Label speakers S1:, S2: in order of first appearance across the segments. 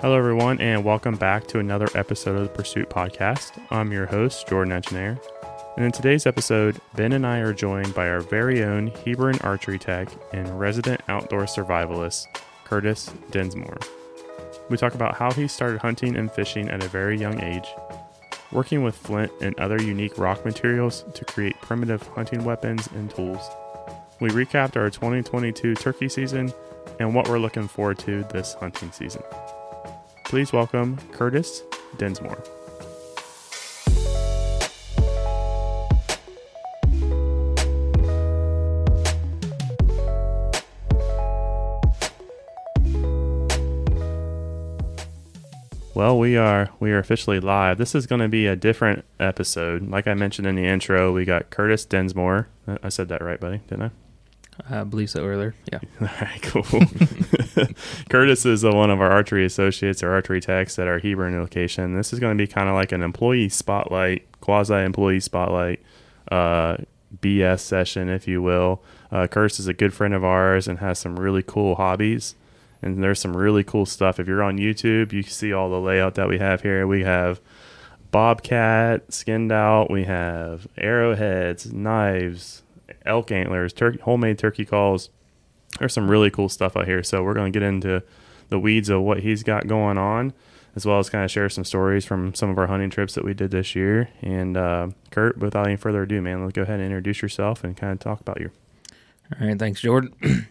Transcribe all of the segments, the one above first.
S1: Hello, everyone, and welcome back to another episode of the Pursuit Podcast. I'm your host, Jordan Engineer. And in today's episode, Ben and I are joined by our very own Hebron archery tech and resident outdoor survivalist, Curtis Densmore. We talk about how he started hunting and fishing at a very young age, working with flint and other unique rock materials to create primitive hunting weapons and tools. We recapped our 2022 turkey season and what we're looking forward to this hunting season. Please welcome Curtis Densmore. Well, we are officially live. This is going to be a different episode. Like I mentioned in the intro, we got Curtis Densmore. I said that right, buddy, didn't I?
S2: I believe so earlier, yeah.
S1: All right, cool. Curtis is one of our archery associates or archery techs at our Hebron location. This is going to be kind of like an employee spotlight, quasi-employee spotlight, BS session, if you will. Curtis is a good friend of ours and has some really cool hobbies. And there's some really cool stuff. If you're on YouTube, you can see all the layout that we have here. We have bobcat skinned out. We have arrowheads, knives, elk antlers, homemade turkey calls. There's some really cool stuff out here. So we're going to get into the weeds of what he's got going on, as well as kind of share some stories from some of our hunting trips that we did this year. And Kurt, without any further ado, man, let's go ahead and introduce yourself and kind of talk about you.
S2: All right, thanks, Jordan.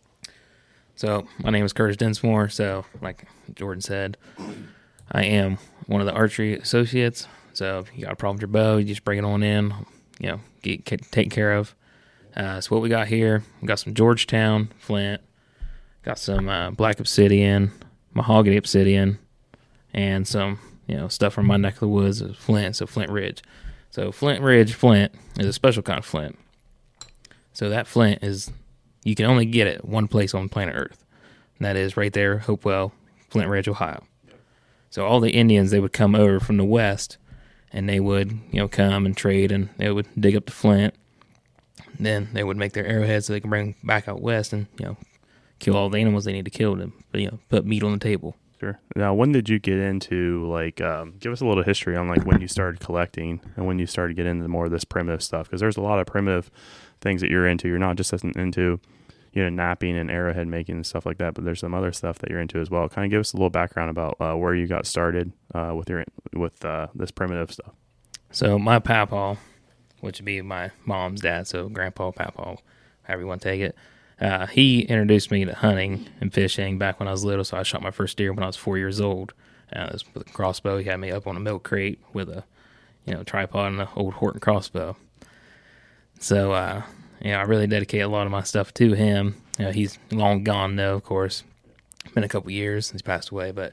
S2: So my name is Curtis Densmore. So like Jordan said, I am one of the archery associates. So if you got a problem with your bow, you just bring it on in, get taken care of. So what we got here, we got some Georgetown flint, got some black obsidian, mahogany obsidian, and some stuff from my neck of the woods is flint, so Flint Ridge. So Flint Ridge flint is a special kind of flint. So that flint is, you can only get it one place on planet Earth, and that is right there, Hopewell, Flint Ridge, Ohio. So all the Indians, they would come over from the west, and they would come and trade, and they would dig up the flint. Then they would make their arrowheads so they can bring back out west and, kill all the animals they need to kill to, put meat on the table.
S1: Sure. Now, when did you get into, give us a little history on, when you started collecting and when you started getting into more of this primitive stuff? Because there's a lot of primitive things that you're into. You're not just into, napping and arrowhead making and stuff like that, but there's some other stuff that you're into as well. Kind of give us a little background about where you got started with this primitive stuff.
S2: So my papaw, which would be my mom's dad, so grandpa, papaw, however you want to take it. He introduced me to hunting and fishing back when I was little, so I shot my first deer when I was 4 years old. With a crossbow. He had me up on a milk crate with a tripod and an old Horton crossbow. So, I really dedicate a lot of my stuff to him. He's long gone, though, of course. Been a couple years since he passed away, but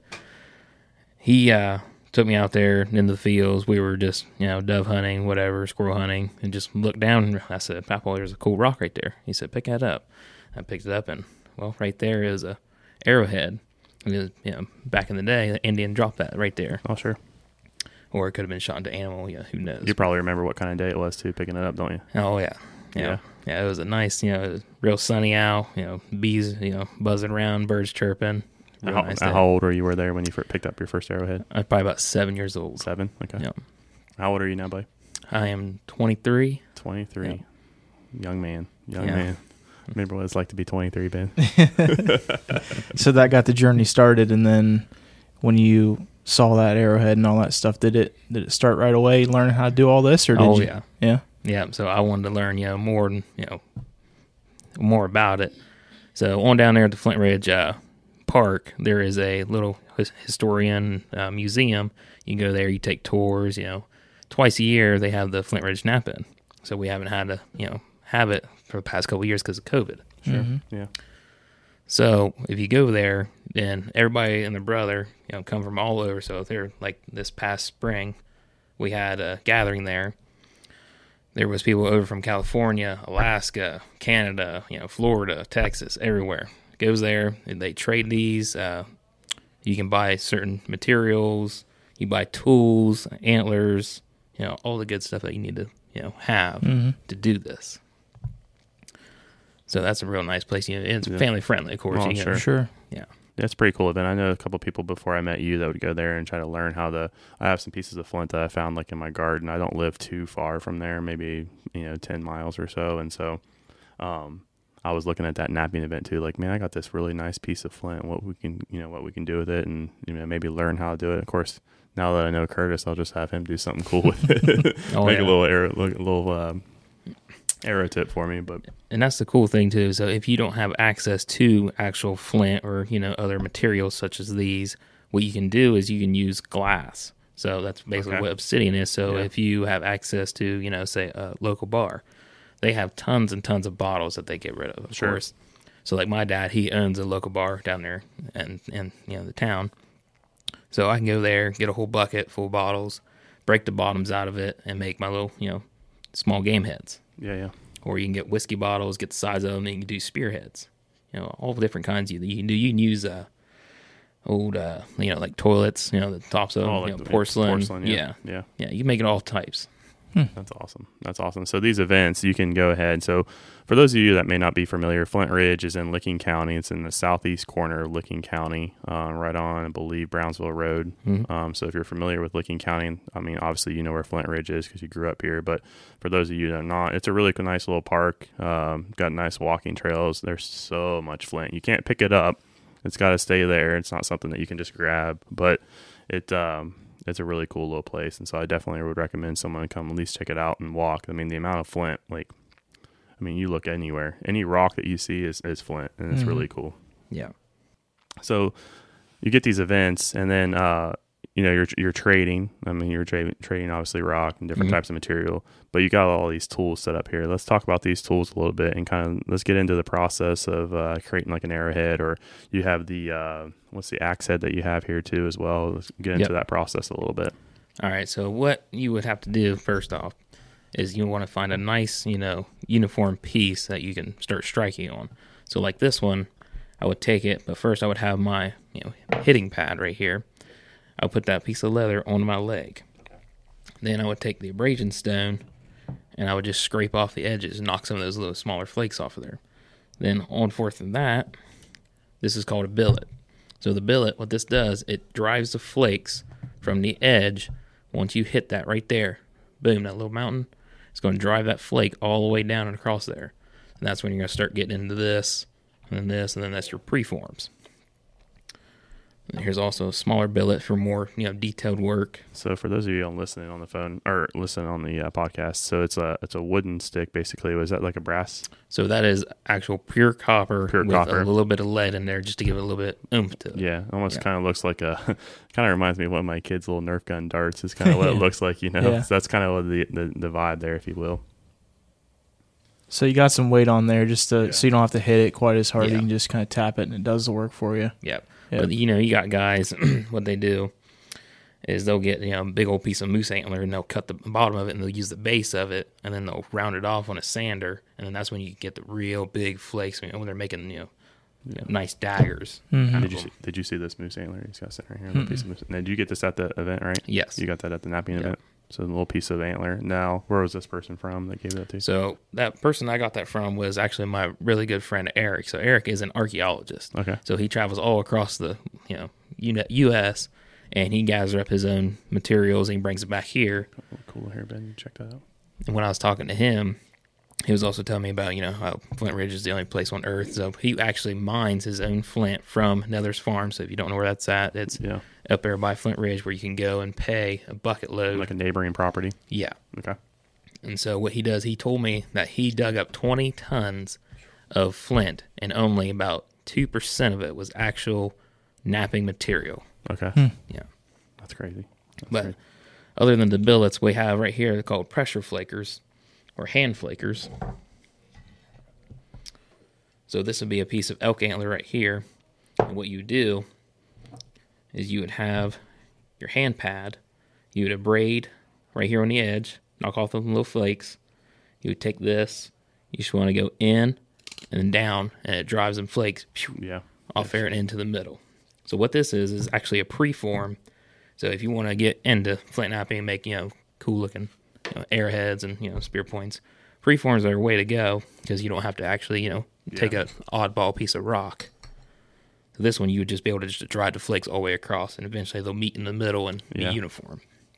S2: he took me out there into the fields. We were just, dove hunting, whatever, squirrel hunting, and just looked down, and I said, Papa, there's a cool rock right there. He said, pick that up. I picked it up, and, right there is a arrowhead. It was, back in the day, the Indian dropped that right there.
S1: Oh, sure.
S2: Or it could have been shot into animal, who knows.
S1: You probably remember what kind of day it was, too, picking it up, don't you?
S2: Oh, yeah. Yeah, it was a nice, real sunny out, bees, buzzing around, birds chirping.
S1: Nice how old were you there when you picked up your first arrowhead?
S2: I was probably about 7 years old.
S1: 7? Okay.
S2: Yeah.
S1: How old are you now, buddy?
S2: I am 23.
S1: 23.
S2: Yeah.
S1: Young man. Remember what it's like to be 23, Ben?
S3: So that got the journey started, and then when you saw that arrowhead and all that stuff, did it start right away learning how to do all this, or did you?
S2: Yeah, so I wanted to learn, more about it. So on down there at the Flint Ridge Park, there is a little historian museum. You can go there, you take tours, twice a year they have the Flint Ridge Nap-In. So we haven't had to, have it for the past couple of years because of COVID.
S1: Sure. Mm-hmm. Yeah.
S2: So if you go there, then everybody and their brother, come from all over. So if they're like this past spring, we had a gathering there. There was people over from California, Alaska, Canada, Florida, Texas, everywhere. Goes there, and they trade these. You can buy certain materials. You buy tools, antlers, all the good stuff that you need to, have to do this. So that's a real nice place. It's family friendly, of course.
S1: Oh, sure.
S2: Yeah.
S1: That's a pretty cool event. I know a couple people before I met you that would go there and try to learn how to. I have some pieces of flint that I found like in my garden. I don't live too far from there, maybe 10 miles or so, and so I was looking at that knapping event too. Like, man, I got this really nice piece of flint. What we can do with it, and maybe learn how to do it. Of course, now that I know Curtis, I'll just have him do something cool with it. Make a little arrow tip for me. But
S2: and that's the cool thing too. So if you don't have access to actual flint or other materials such as these, what you can do is you can use glass. So that's basically what obsidian is. So if you have access to say a local bar, they have tons and tons of bottles that they get rid of course. So like my dad, he owns a local bar down there in the town. So I can go there, get a whole bucket full of bottles, break the bottoms out of it, and make my little small game heads.
S1: Yeah.
S2: Or you can get whiskey bottles, get the size of them, and you can do spearheads. All the different kinds you can do. You can use old like toilets, the tops of them, porcelain. Yeah. You can make it all types.
S1: That's awesome. So these events, you can go ahead. So for those of you that may not be familiar, Flint Ridge is in Licking County. It's in the southeast corner of Licking County, right on, I believe, Brownsville Road. So if you're familiar with Licking County, I mean, obviously you know where Flint Ridge is because you grew up here. But for those of you that are not, it's a really nice little park. Got nice walking trails. There's so much flint. You can't pick it up. It's got to stay there. It's not something that you can just grab. But it's a really cool little place, and so I definitely would recommend someone come at least check it out and walk. I mean, the amount of flint, you look anywhere, any rock that you see is flint, and it's really cool.
S2: Yeah.
S1: So you get these events, and then you're trading. I mean, you're trading obviously rock and different types of material, but you got all these tools set up here. Let's talk about these tools a little bit and let's get into the process of creating like an arrowhead, or you have the what's the axe head that you have here too as well. Let's get into that process a little bit.
S2: All right. So what you would have to do first off is you want to find a nice, uniform piece that you can start striking on. So like this one, I would take it, but first I would have my, hitting pad right here. I would put that piece of leather on my leg. Then I would take the abrasion stone and I would just scrape off the edges and knock some of those little smaller flakes off of there. Then on forth from that, this is called a billet. So the billet, what this does, it drives the flakes from the edge. Once you hit that right there, boom, that little mountain, it's going to drive that flake all the way down and across there. And that's when you're going to start getting into this, and then this, and then that's your preforms. And here's also a smaller billet for more, detailed work.
S1: So for those of you listening on the phone or listening on the podcast, so it's a wooden stick basically. Was that like a brass?
S2: So that is actual pure copper with a little bit of lead in there just to give it a little bit oomph to it.
S1: Yeah, almost kind of looks like kind of reminds me of one of my kids' little Nerf gun darts. Is kind of what it looks like, So that's kind of what the vibe there, if you will.
S3: So you got some weight on there so you don't have to hit it quite as hard. You can just kind of tap it and it does the work for you.
S2: Yep. But, you got guys, what they do is they'll get, a big old piece of moose antler and they'll cut the bottom of it and they'll use the base of it and then they'll round it off on a sander. And then that's when you get the real big flakes when they're making, nice daggers.
S3: Mm-hmm.
S1: Did you see this moose antler? He's got sitting right here. Piece of moose. Now, did you get this at the event, right?
S2: Yes.
S1: You got that at the knapping event? So a little piece of antler. Now, where was this person from that gave that to you?
S2: So that person I got that from was actually my really good friend, Eric. So Eric is an archaeologist.
S1: Okay.
S2: So he travels all across the, U.S., and he gathers up his own materials and he brings it back here.
S1: Oh, cool hairband. Check that out.
S2: And when I was talking to him, he was also telling me about, how Flint Ridge is the only place on Earth. So he actually mines his own flint from Nether's Farm. So if you don't know where that's at, it's up there by Flint Ridge where you can go and pay a bucket load.
S1: Like a neighboring property?
S2: Yeah.
S1: Okay.
S2: And so what he does, he told me that he dug up 20 tons of flint and only about 2% of it was actual knapping material.
S1: Okay.
S2: Yeah.
S1: That's crazy.
S2: But other than the billets we have right here, they're called pressure flakers or hand flakers. So this would be a piece of elk antler right here. And what you do is you would have your hand pad. You would abrade right here on the edge, knock off the little flakes. You would take this. You just want to go in and then down, and it drives them flakes off there and into the middle. So what this is actually a preform. So if you want to get into flint knapping and make, cool looking arrowheads and, spear points, preforms are a way to go because you don't have to actually, take an oddball piece of rock. So This one, you would just be able to just drive the flakes all the way across, and eventually they'll meet in the middle and be uniform.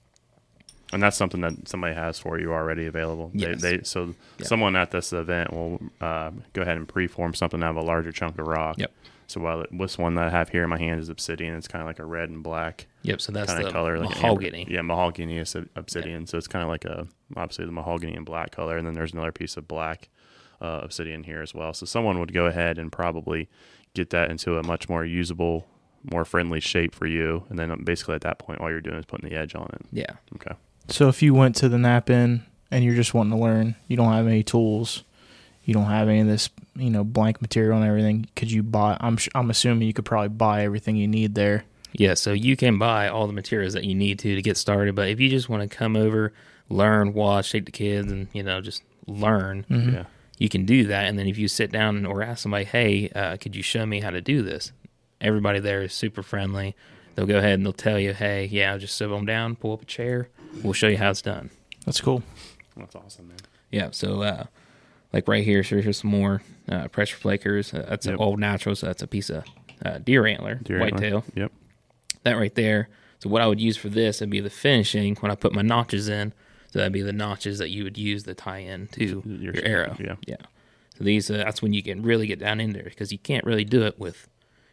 S1: And that's something that somebody has for you already available.
S2: Yes.
S1: Someone at this event will go ahead and preform something out of a larger chunk of rock.
S2: Yep.
S1: So while this one that I have here in my hand is obsidian, it's kind of like a red and black.
S2: Yep. So that's
S1: kind
S2: the
S1: of color, like
S2: mahogany.
S1: Mahogany is obsidian. So it's kind of like obviously the mahogany and black color, and then there's another piece of black obsidian here as well. So someone would go ahead and probably get that into a much more usable, more friendly shape for you, and then basically at that point, all you're doing is putting the edge on it.
S2: Yeah.
S1: Okay.
S3: So if you went to the Nap Inn and you're just wanting to learn, you don't have any tools, you don't have any of this, blank material and everything, could you buy? I'm assuming you could probably buy everything you need there.
S2: Yeah, so you can buy all the materials that you need to get started, but if you just want to come over, learn, watch, take the kids, and just learn,
S1: Yeah.
S2: you can do that. And then if you sit down or ask somebody, hey, could you show me how to do this? Everybody there is super friendly. They'll go ahead and they'll tell you, hey, yeah, just sit them down, pull up a chair, we'll show you how it's done.
S3: That's cool.
S1: That's awesome, man.
S2: Yeah, so like right here, so here's some more pressure flakers. That's all natural, so that's a piece of deer antler, whitetail.
S1: Yep.
S2: That right there. So what I would use for this would be the finishing when I put my notches in. So that'd be the notches that you would use to tie in to your arrow.
S1: Yeah.
S2: So these, that's when you can really get down in there because you can't really do it with,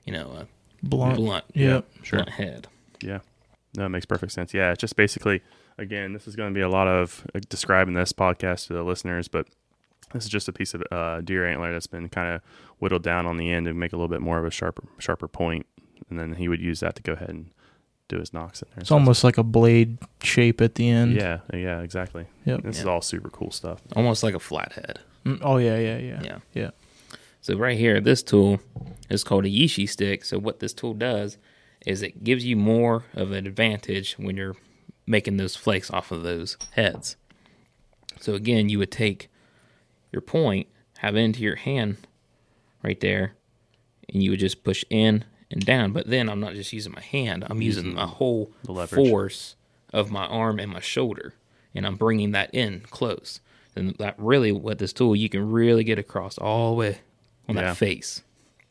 S2: a blunt
S1: Sure.
S2: head.
S1: Yeah. No, it makes perfect sense. Yeah, it's just basically, again, this is going to be a lot of describing this podcast to the listeners, but this is just a piece of deer antler that's been kind of whittled down on the end to make a little bit more of a sharper point, and then he would use that to go ahead and do his nocks in there.
S3: It's almost like a blade shape at the end.
S1: Yeah, exactly.
S3: Yep.
S1: This is all super cool stuff.
S2: Almost like a flathead.
S3: Oh, yeah.
S2: So right here, this tool is called a Yishi stick. So what this tool does is it gives you more of an advantage when you're making those flakes off of those heads. So again, you would take your point, have it into your hand right there, and you would just push in and down. But then I'm not just using my hand. I'm using my whole force of my arm and my shoulder, and I'm bringing that in close. And that really, what this tool, you can really get across all the way on that face.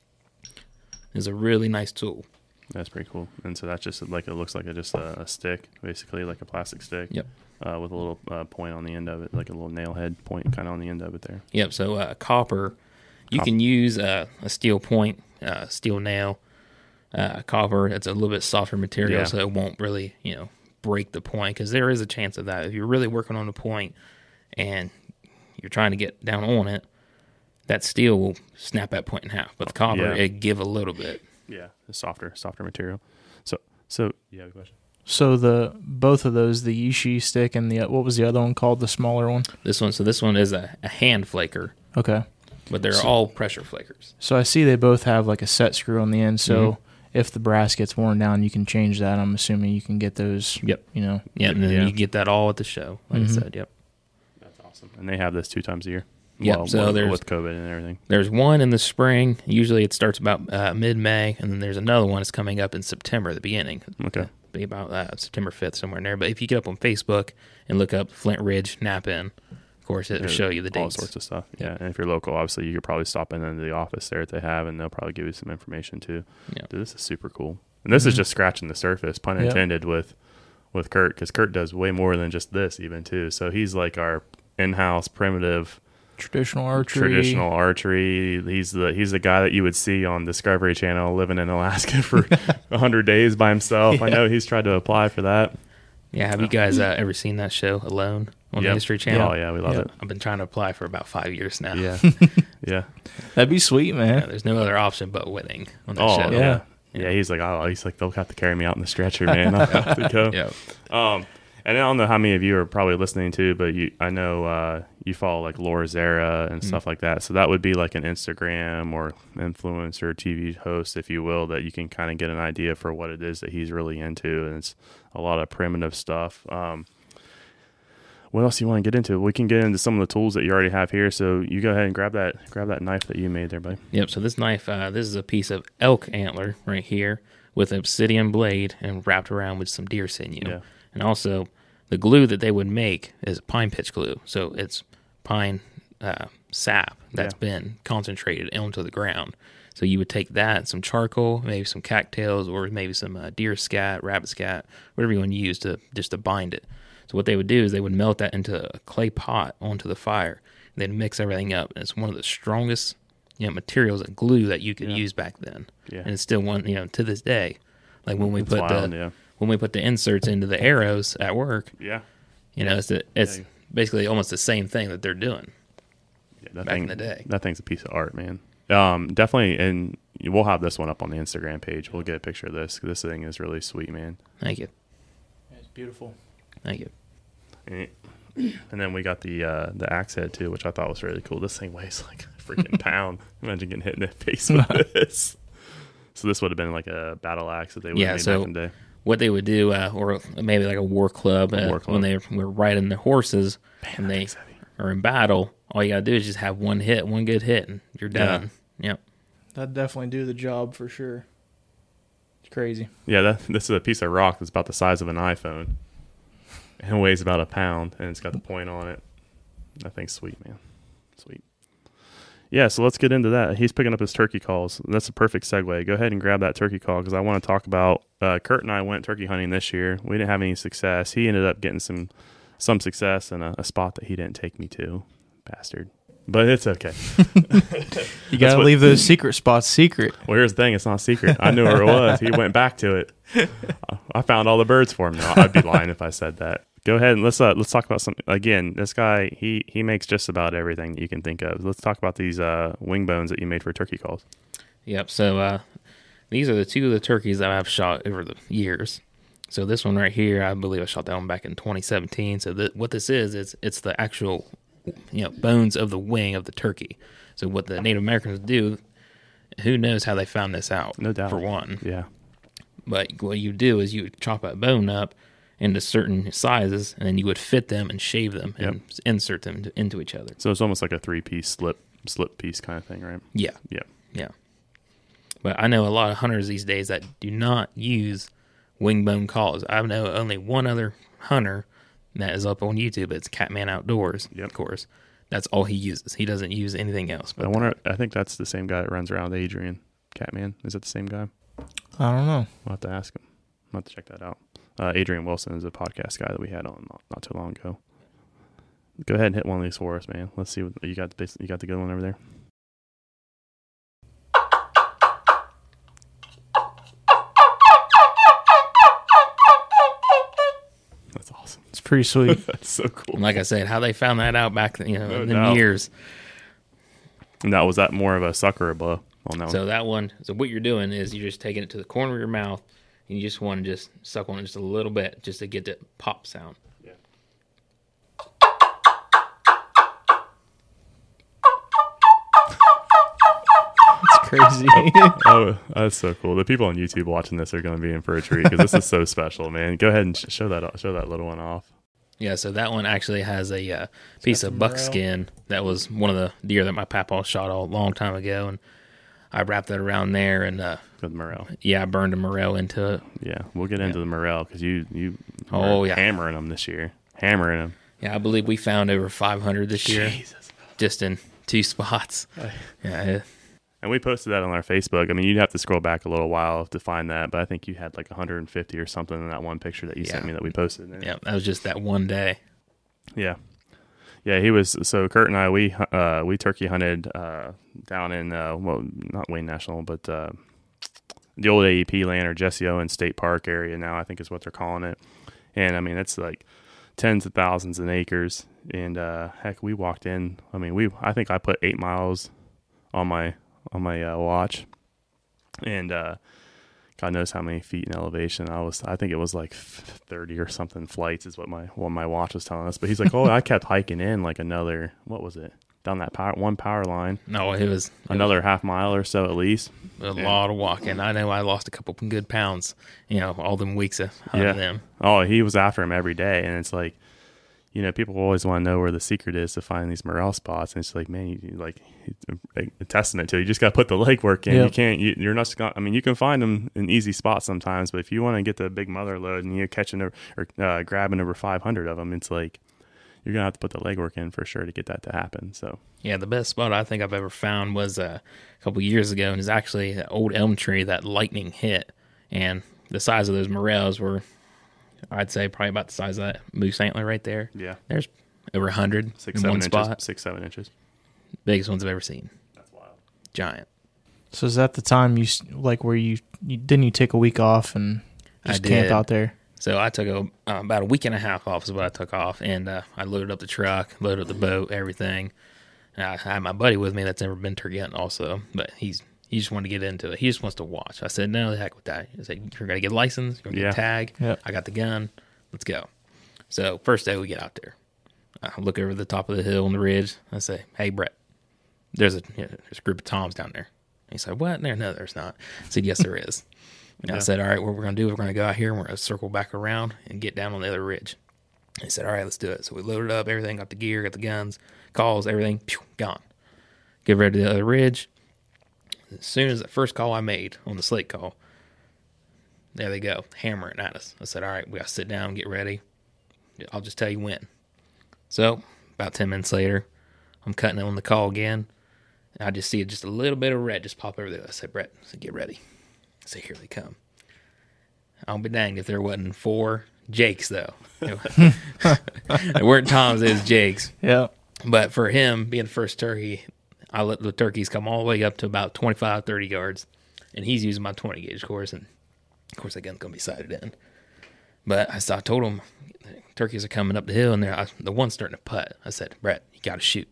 S2: It's a really nice tool.
S1: That's pretty cool. And so that's just like, it looks like just a stick, basically like a plastic stick.
S2: Yep.
S1: With a little point on the end of it, like a little nail head point kind of on the end of it there.
S2: Yep. So copper, you can use a steel point, steel nail. Copper, it's a little bit softer material, so it won't really, break the point, because there is a chance of that. If you're really working on a point and you're trying to get down on it, that steel will snap that point in half. But the copper, it give a little bit.
S1: Yeah, the softer material. So you have a question?
S3: So both of those, the Yishi stick and what was the other one called, the smaller one?
S2: This one is a hand flaker.
S3: Okay.
S2: But they're all pressure flakers.
S3: So I see they both have like a set screw on the end. So if the brass gets worn down, you can change that. I'm assuming you can get those.
S2: Yep. And then you get that all at the show. Like I said. Yep.
S1: That's awesome. And they have this 2 times a year.
S2: Yep. So there's
S1: with COVID and everything.
S2: There's one in the spring. Usually it starts about mid-May, and then there's another one that's coming up in September, the beginning.
S1: Okay.
S2: Be about September 5th, somewhere in there. But if you get up on Facebook and look up Flint Ridge Nap Inn, of course, it'll show you the dates.
S1: All sorts of stuff. Yeah. And if you're local, obviously, you could probably stop into the office there that they have, and they'll probably give you some information too.
S2: Yeah.
S1: Dude, this is super cool. And this is just scratching the surface, pun intended, with Kurt, because Kurt does way more than just this even too. So he's like our in-house primitive
S3: traditional archery.
S1: He's the guy that you would see on Discovery Channel living in Alaska for 100 days by himself. I know he's tried to apply for that.
S2: Yeah, have you guys ever seen that show Alone on the History Channel?
S1: Oh yeah, we love it.
S2: I've been trying to apply for about 5 years now.
S1: Yeah. Yeah.
S3: That'd be sweet, man.
S2: Yeah, there's no other option but winning on that show.
S3: Yeah.
S1: Yeah, he's like, they'll have to carry me out in the stretcher, man. I'll have to go.
S2: Yeah.
S1: And I don't know how many of you are probably listening to, but I know you follow like Laura Zara and stuff like that. So that would be like an Instagram or influencer, TV host, if you will, that you can kind of get an idea for what it is that he's really into. And it's a lot of primitive stuff. What else do you want to get into? We can get into some of the tools that you already have here. So you go ahead and grab that knife that you made there, buddy.
S2: Yep. So this knife, this is a piece of elk antler right here with an obsidian blade and wrapped around with some deer sinew.
S1: Yeah.
S2: And also, the glue that they would make is pine pitch glue. So it's pine sap that's been concentrated onto the ground. So you would take that, some charcoal, maybe some cattails, or maybe some deer scat, rabbit scat, whatever you want to use to bind it. So what they would do is they would melt that into a clay pot onto the fire. And they'd mix everything up. And it's one of the strongest materials and glue that you could use back then.
S1: Yeah.
S2: And it's still one, to this day. Like when we put
S1: wild,
S2: when we put the inserts into the arrows at work,
S1: Yeah.
S2: It's basically almost the same thing that they're doing.
S1: Yeah,
S2: back in the day.
S1: That thing's a piece of art, man. Definitely, and we'll have this one up on the Instagram page. We'll get a picture of this. This thing is really sweet, man.
S2: Thank you.
S3: It's beautiful.
S2: Thank you.
S1: And then we got the axe head too, which I thought was really cool. This thing weighs like a freaking pound. Imagine getting hit in the face with this. So this would have been like a battle axe that they would have made back in the day.
S2: What they would do, or maybe like a war club, when they were riding their horses and they are in battle, all you got to do is just have one good hit, and you're done. Yeah. Yep.
S3: That'd definitely do the job for sure. It's crazy.
S1: Yeah, this is a piece of rock that's about the size of an iPhone. And it weighs about a pound, and it's got the point on it. That thing's sweet, man. Sweet. Yeah, so let's get into that. He's picking up his turkey calls. That's a perfect segue. Go ahead and grab that turkey call because I want to talk about Kurt and I went turkey hunting this year. We didn't have any success. He ended up getting some success in a spot that he didn't take me to. Bastard. But it's okay.
S3: You got to leave those secret spots secret.
S1: Well, here's the thing. It's not secret. I knew where it was. He went back to it. I found all the birds for him. No, I'd be lying if I said that. Go ahead and let's talk about something. Again, this guy, he makes just about everything that you can think of. Let's talk about these wing bones that you made for turkey calls.
S2: Yep. So these are the two of the turkeys that I've shot over the years. So this one right here, I believe I shot that one back in 2017. So what this is it's the actual bones of the wing of the turkey. So what the Native Americans do, who knows how they found this out?
S1: No doubt.
S2: For one.
S1: Yeah.
S2: But what you do is you chop that bone up into certain sizes, and then you would fit them and shave them and insert them into each other.
S1: So it's almost like a 3-piece slip piece kind of thing, right?
S2: Yeah.
S1: Yeah.
S2: Yeah. But I know a lot of hunters these days that do not use wing bone calls. I know only one other hunter that is up on YouTube. It's Catman Outdoors, of course. That's all he uses. He doesn't use anything else. But
S1: I think that's the same guy that runs around with Adrian. Catman. Is it the same guy?
S3: I don't know.
S1: We'll have to ask him. I'll have to check that out. Adrian Wilson is a podcast guy that we had on not too long ago. Go ahead and hit one of these for us, man. Let's see what you got. You got the good one over there. That's awesome.
S3: It's pretty sweet.
S1: That's so cool.
S2: And like I said, how they found that out back in
S1: No
S2: the
S1: doubt.
S2: years.
S1: Now, was that more of a suck or a blow on that one?
S2: So what you're doing is you're just taking it to the corner of your mouth, and you just want to just suck on it just a little bit just to get the pop sound.
S1: Yeah.
S3: It's crazy.
S1: Oh, that's so cool. The people on YouTube watching this are going to be in for a treat because this is so special, man. Go ahead and show that little one off.
S2: Yeah, so that one actually has a piece of
S3: morel?
S2: buckskin that was one of the deer that my papa shot a long time ago, and I wrapped that around there, and
S1: With morel.
S2: I burned a morel into it.
S1: Yeah, we'll get into the morel because you
S2: Oh,
S1: were
S2: yeah.
S1: hammering them this year. Hammering them.
S2: Yeah, I believe we found over 500 this year, just in 2 spots. Yeah,
S1: And we posted that on our Facebook. I mean, you'd have to scroll back a little while to find that, but I think you had like 150 or something in that one picture that you sent me that we posted.
S2: yeah, that was just that one day.
S1: Yeah. Yeah, he was. So Kurt and I, we turkey hunted down in, not Wayne National, but the old AEP land or Jesse Owens State Park area now, I think is what they're calling it. And I mean, it's like tens of thousands of acres. And heck, we walked in. I mean, I think I put 8 miles on my watch, and God knows how many feet in elevation. I think it was like 30 or something flights is what my watch was telling us. But he's like, oh, I kept hiking in like another, what was it, down that power line.
S2: No, it was
S1: Another half mile or so at least.
S2: a lot of walking. I know I lost a couple good pounds, all them weeks of hunting them.
S1: Oh, he was after him every day, and it's like, people always want to know where the secret is to find these morel spots, and it's like, man, it's a testament to it. You just got to put the legwork in.
S3: Yep.
S1: You're not. You can find them in easy spots sometimes, but if you want to get the big mother load and you're catching or grabbing over 500 of them, it's like you're gonna have to put the legwork in for sure to get that to happen. So
S2: Yeah, the best spot I think I've ever found was a couple years ago, and it's actually an old elm tree that lightning hit, and the size of those morels were, I'd say, probably about the size of that moose antler right there.
S1: yeah,
S2: There's over 100
S1: 6,
S2: in
S1: 7
S2: one
S1: inches,
S2: spot.
S1: 6-7 inches.
S2: Biggest ones I've ever seen.
S1: That's wild.
S2: Giant.
S3: So is that the time like where you didn't you take a week off and just
S2: I
S3: camp
S2: did.
S3: out there?
S2: So I took about a week and a half off is what I took off, and I loaded up the truck, loaded up the boat, everything. And I had my buddy with me that's never been turkey hunting also, but he just wanted to get into it. He just wants to watch. I said, no, the heck with that. I said, you're going to get a license, you're going to get a tag.
S3: Yep.
S2: I got the gun. Let's go. So first day we get out there. I look over the top of the hill on the ridge. I say, hey, Brett, there's a group of toms down there. And he said, what? No, there's not. I said, yes, there is. And I said, all right, what we're going to do, we're going to go out here and we're going to circle back around and get down on the other ridge. And he said, all right, let's do it. So we loaded up everything, got the gear, got the guns, calls, everything, pew, gone. Get ready to the other ridge. As soon as the first call I made on the slate call, there they go, hammering at us. I said, all right, we got to sit down, get ready. I'll just tell you when. So about 10 minutes later, I'm cutting it on the call again. And I just see just a little bit of red just pop over there. I said, Brett, I said, get ready. I said, here they come. I'll be danged if there wasn't 4 Jakes, though. They weren't Toms, it was Jakes.
S3: Yeah.
S2: But for him, being the first turkey, I let the turkeys come all the way up to about 25, 30 yards. And he's using my 20 gauge course. And, of course, that gun's going to be sighted in. But I told him, the turkeys are coming up the hill, and the one's starting to putt. I said, Brett, you got to shoot.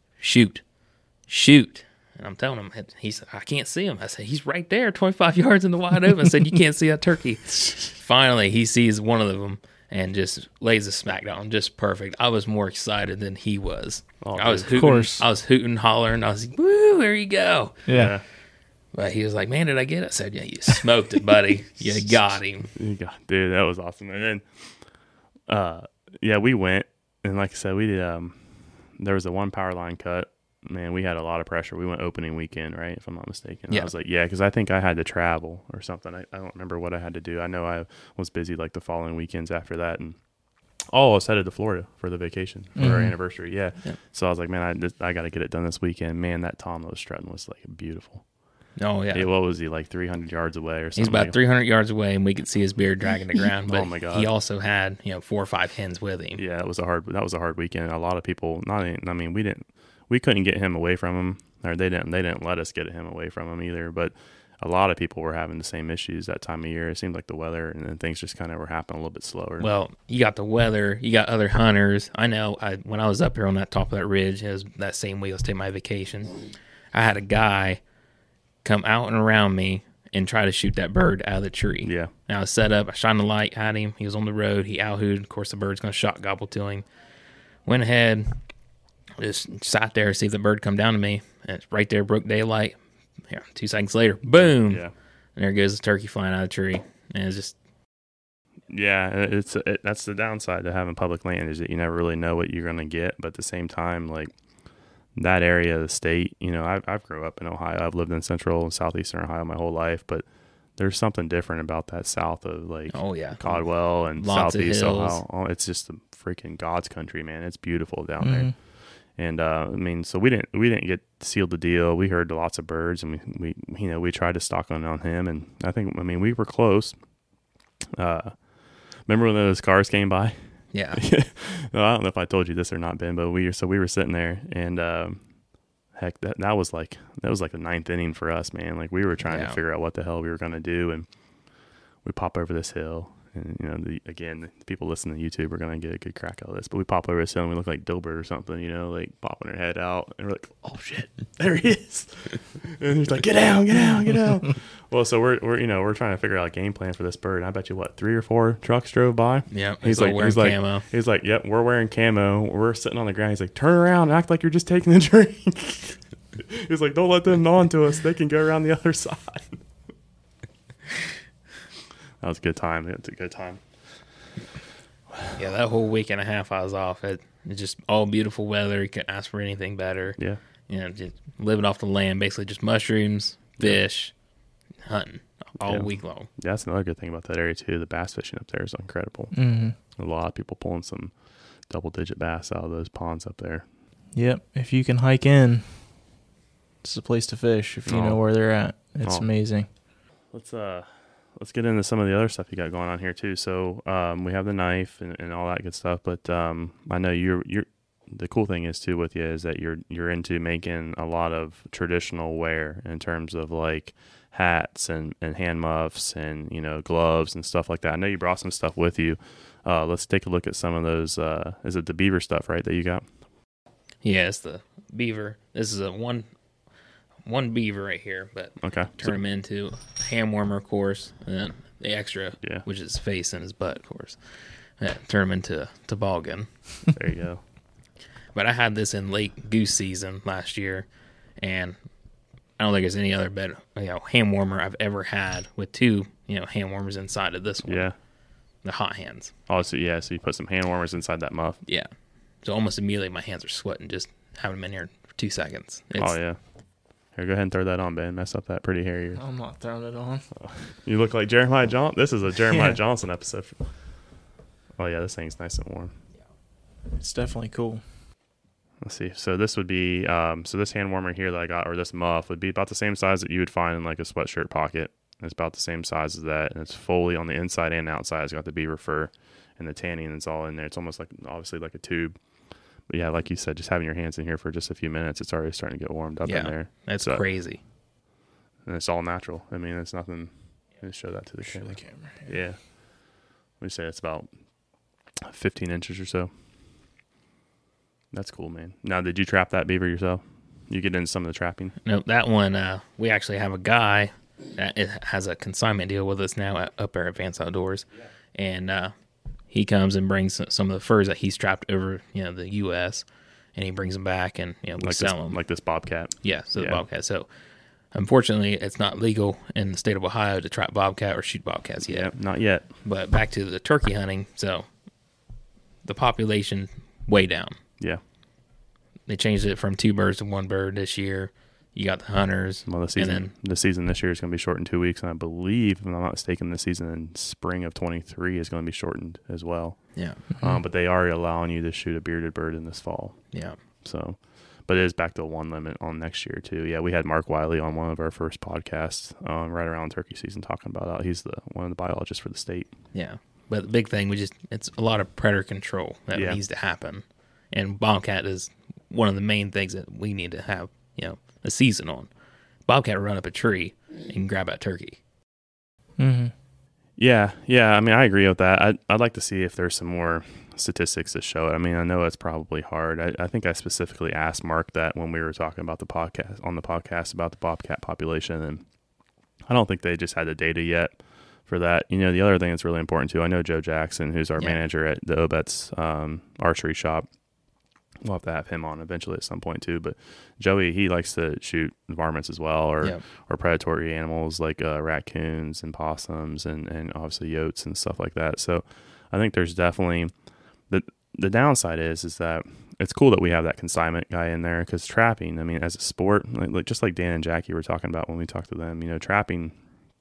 S2: Shoot. And I'm telling him, he said, I can't see him. I said, he's right there, 25 yards in the wide open. I said, you can't see that turkey. Finally, he sees one of them and just lays a smackdown, just perfect. I was more excited than he was.
S1: Oh,
S2: I was
S1: of
S2: hooting,
S3: course.
S2: I was hooting, hollering. I was like, woo, there you go.
S3: Yeah.
S2: But he was like, man, did I get it? I said, yeah, you smoked it, buddy. You got him.
S1: Dude, that was awesome. And then, we went, and like I said, we did. There was a 1 power line cut. Man, we had a lot of pressure. We went opening weekend, right? If I'm not mistaken.
S2: Yeah.
S1: I was like, yeah, because I think I had to travel or something. I don't remember what I had to do. I know I was busy like the following weekends after that, and I was headed to Florida for the vacation for our anniversary. Yeah. So I was like, man, I got to get it done this weekend. Man, that Tom that was strutting was like beautiful.
S2: Oh, yeah.
S1: Hey, what was he, like 300 yards away or something?
S2: He's about 300 yards away, and we could see his beard dragging the ground. But
S1: Oh, my God.
S2: he also had 4 or 5 hens with him.
S1: Yeah, that was a hard weekend. A lot of people, we couldn't get him away from him, or they didn't let us get him away from him either. But a lot of people were having the same issues that time of year. It seemed like the weather and then things just kind of were happening a little bit slower.
S2: Well, you got the weather, you got other hunters. I know when I was up here on that top of that ridge, it was that same week I was taking my vacation, I had a guy come out and around me and try to shoot that bird out of the tree.
S1: Yeah.
S2: And I was set up, I shined the light at him, he was on the road, he out-hooed. Of course, the bird's going to shot gobble to him. Went ahead, just sat there, see if the bird come down to me, and it's right there, broke daylight. Yeah, 2 seconds later, boom!
S1: Yeah.
S2: And there goes the turkey flying out of the tree. And it's just...
S1: Yeah, that's the downside to having public land, is that you never really know what you're going to get. But at the same time, like that area of the state, I've grew up in Ohio. I've lived in central and southeastern Ohio my whole life, but there's something different about that south of like
S2: Oh, yeah.
S1: Caldwell and
S2: Lots of
S1: southeast
S2: hills.
S1: Ohio. Oh, it's just a freaking God's country, man. It's beautiful down there. And so we didn't get sealed the deal. We heard lots of birds, and we tried to stock on him, and we were close. Remember when those cars came by?
S2: Yeah.
S1: Well, I don't know if I told you this or not, Ben, but we were sitting there, and heck, that was like the ninth inning for us, man. Like we were trying to figure out what the hell we were gonna do, and we pop over this hill. And, the people listening to YouTube are going to get a good crack out of this. But we pop over this hill and we look like Dilbert or something, like popping our head out. And we're like, oh, shit, there he is. And he's like, get down. Well, so we're trying to figure out a game plan for this bird. And I bet you, 3 or 4 trucks drove by?
S2: Yeah,
S1: He's
S2: wearing camo.
S1: He's like, yep, we're wearing camo. We're sitting on the ground. He's like, turn around, act like you're just taking a drink. He's like, don't let them on to us. They can go around the other side. That was a good time. It's a good time.
S2: Yeah, that whole week and a half I was off. It's just all beautiful weather. You couldn't ask for anything better.
S1: Yeah.
S2: Just living off the land, basically just mushrooms, fish, hunting all week long.
S1: Yeah, that's another good thing about that area too. The bass fishing up there is incredible.
S3: Mm-hmm.
S1: A lot of people pulling some double-digit bass out of those ponds up there.
S3: Yep. If you can hike in, it's the place to fish. If you know where they're at, it's amazing.
S1: Let's get into some of the other stuff you got going on here too. So we have the knife and all that good stuff, but I know you're the cool thing is too with you is that you're into making a lot of traditional wear in terms of like hats and hand muffs and gloves and stuff like that. I know you brought some stuff with you. Let's take a look at some of those. Is it the beaver stuff, right, that you got?
S2: Yeah, it's the beaver. This is a one beaver right here, but
S1: okay,
S2: turn him into a hand warmer, of course, and then the extra, which is his face and his butt, of course. Turn him into a toboggan.
S1: There you go.
S2: But I had this in late goose season last year, and I don't think there's any other better hand warmer I've ever had with two hand warmers inside of this one.
S1: Yeah,
S2: the hot hands.
S1: Oh, so you put some hand warmers inside that muff.
S2: Yeah, so almost immediately my hands are sweating just having them in here for 2 seconds.
S1: Oh yeah. Here, go ahead and throw that on, Ben. Mess up that pretty hair.
S3: I'm not throwing it on.
S1: You look like Jeremiah Johnson. This is a Jeremiah Johnson episode. Oh yeah, this thing's nice and warm.
S3: It's definitely cool.
S1: Let's see. So this would be, so this hand warmer here that I got, or this muff, would be about the same size that you would find in like a sweatshirt pocket. It's about the same size as that, and it's fully on the inside and outside. It's got the beaver fur and the tanning, and it's all in there. It's almost like, obviously, like a tube. But yeah, like you said, just having your hands in here for just a few minutes, it's already starting to get warmed up in there.
S2: That's crazy.
S1: And it's all natural. I mean, it's nothing. Let me show that to the camera. Yeah. Let me say it's about 15 inches or so. That's cool, man. Now, did you trap that beaver yourself? You get into some of the trapping?
S2: No, that one, we actually have a guy that has a consignment deal with us now up at Advanced Outdoors. And he comes and brings some of the furs that he's trapped over, the U.S., and he brings them back, and we
S1: like
S2: sell them.
S1: Like this bobcat?
S2: Yeah, the bobcat. So, unfortunately, it's not legal in the state of Ohio to trap bobcat or shoot bobcats yet.
S1: Yeah, not yet.
S2: But back to the turkey hunting, so the population way down.
S1: Yeah.
S2: They changed it from 2 birds to 1 bird this year. You got the hunters.
S1: Well, the season this year is going to be shortened 2 weeks, and I believe, if I'm not mistaken, the season in spring of 23 is going to be shortened as well.
S2: Yeah.
S1: But they are allowing you to shoot a bearded bird in this fall.
S2: Yeah.
S1: So, but it is back to 1 limit on next year too. Yeah, we had Mark Wiley on one of our first podcasts right around turkey season talking about that. He's one of the biologists for the state.
S2: Yeah. But the big thing, it's a lot of predator control that needs to happen. And bobcat is one of the main things that we need to have, a season on. Bobcat will run up a tree and grab that turkey.
S3: Mm-hmm.
S1: Yeah. I mean, I agree with that. I'd like to see if there's some more statistics that show it. I mean, I know it's probably hard. I think I specifically asked Mark that when we were talking about the podcast about the bobcat population, and I don't think they just had the data yet for that. The other thing that's really important too, I know Joe Jackson, who's our manager at the Obetz archery shop. We'll have to have him on eventually at some point too. But Joey, he likes to shoot varmints as well, or predatory animals like raccoons and possums and obviously yotes and stuff like that. So I think there's definitely the downside is that it's cool that we have that consignment guy in there, because trapping, I mean, as a sport, like just like Dan and Jackie were talking about when we talked to them, trapping,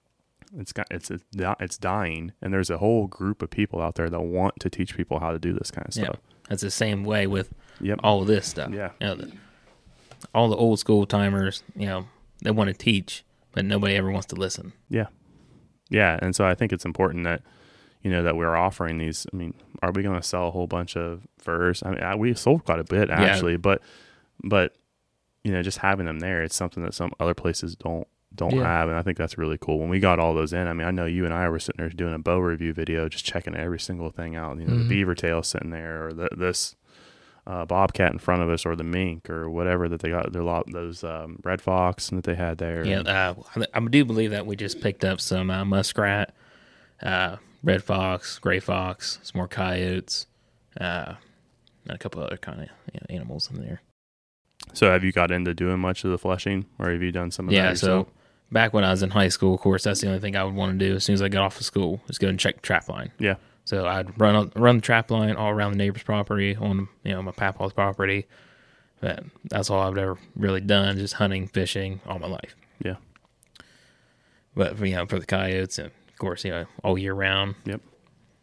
S1: it's dying, and there's a whole group of people out there that want to teach people how to do this kind of stuff.
S2: That's the same way with all of this stuff.
S1: Yeah.
S2: All the old school timers, they want to teach, but nobody ever wants to listen.
S1: Yeah. Yeah. And so I think it's important that, that we're offering these. I mean, are we going to sell a whole bunch of furs? I mean, we sold quite a bit actually, but, just having them there, it's something that some other places don't have. And I think that's really cool. When we got all those in, I mean, I know you and I were sitting there doing a bow review video, just checking every single thing out, the beaver tail sitting there, or this bobcat in front of us, or the mink, or whatever that they got, those red fox that they had there.
S2: Yeah. I do believe that we just picked up some muskrat, red fox, gray fox, some more coyotes, and a couple other kind of animals in there.
S1: So have you got into doing much of the fleshing, or have you done some of that yourself?
S2: So back when I was in high school, of course, that's the only thing I would want to do as soon as I got off of school, is go and check the trap line.
S1: Yeah.
S2: So I'd run the trap line all around the neighbor's property, on my papaw's property. But that's all I've ever really done, just hunting, fishing all my life.
S1: Yeah.
S2: But for the coyotes, and of course, all year round.
S1: Yep.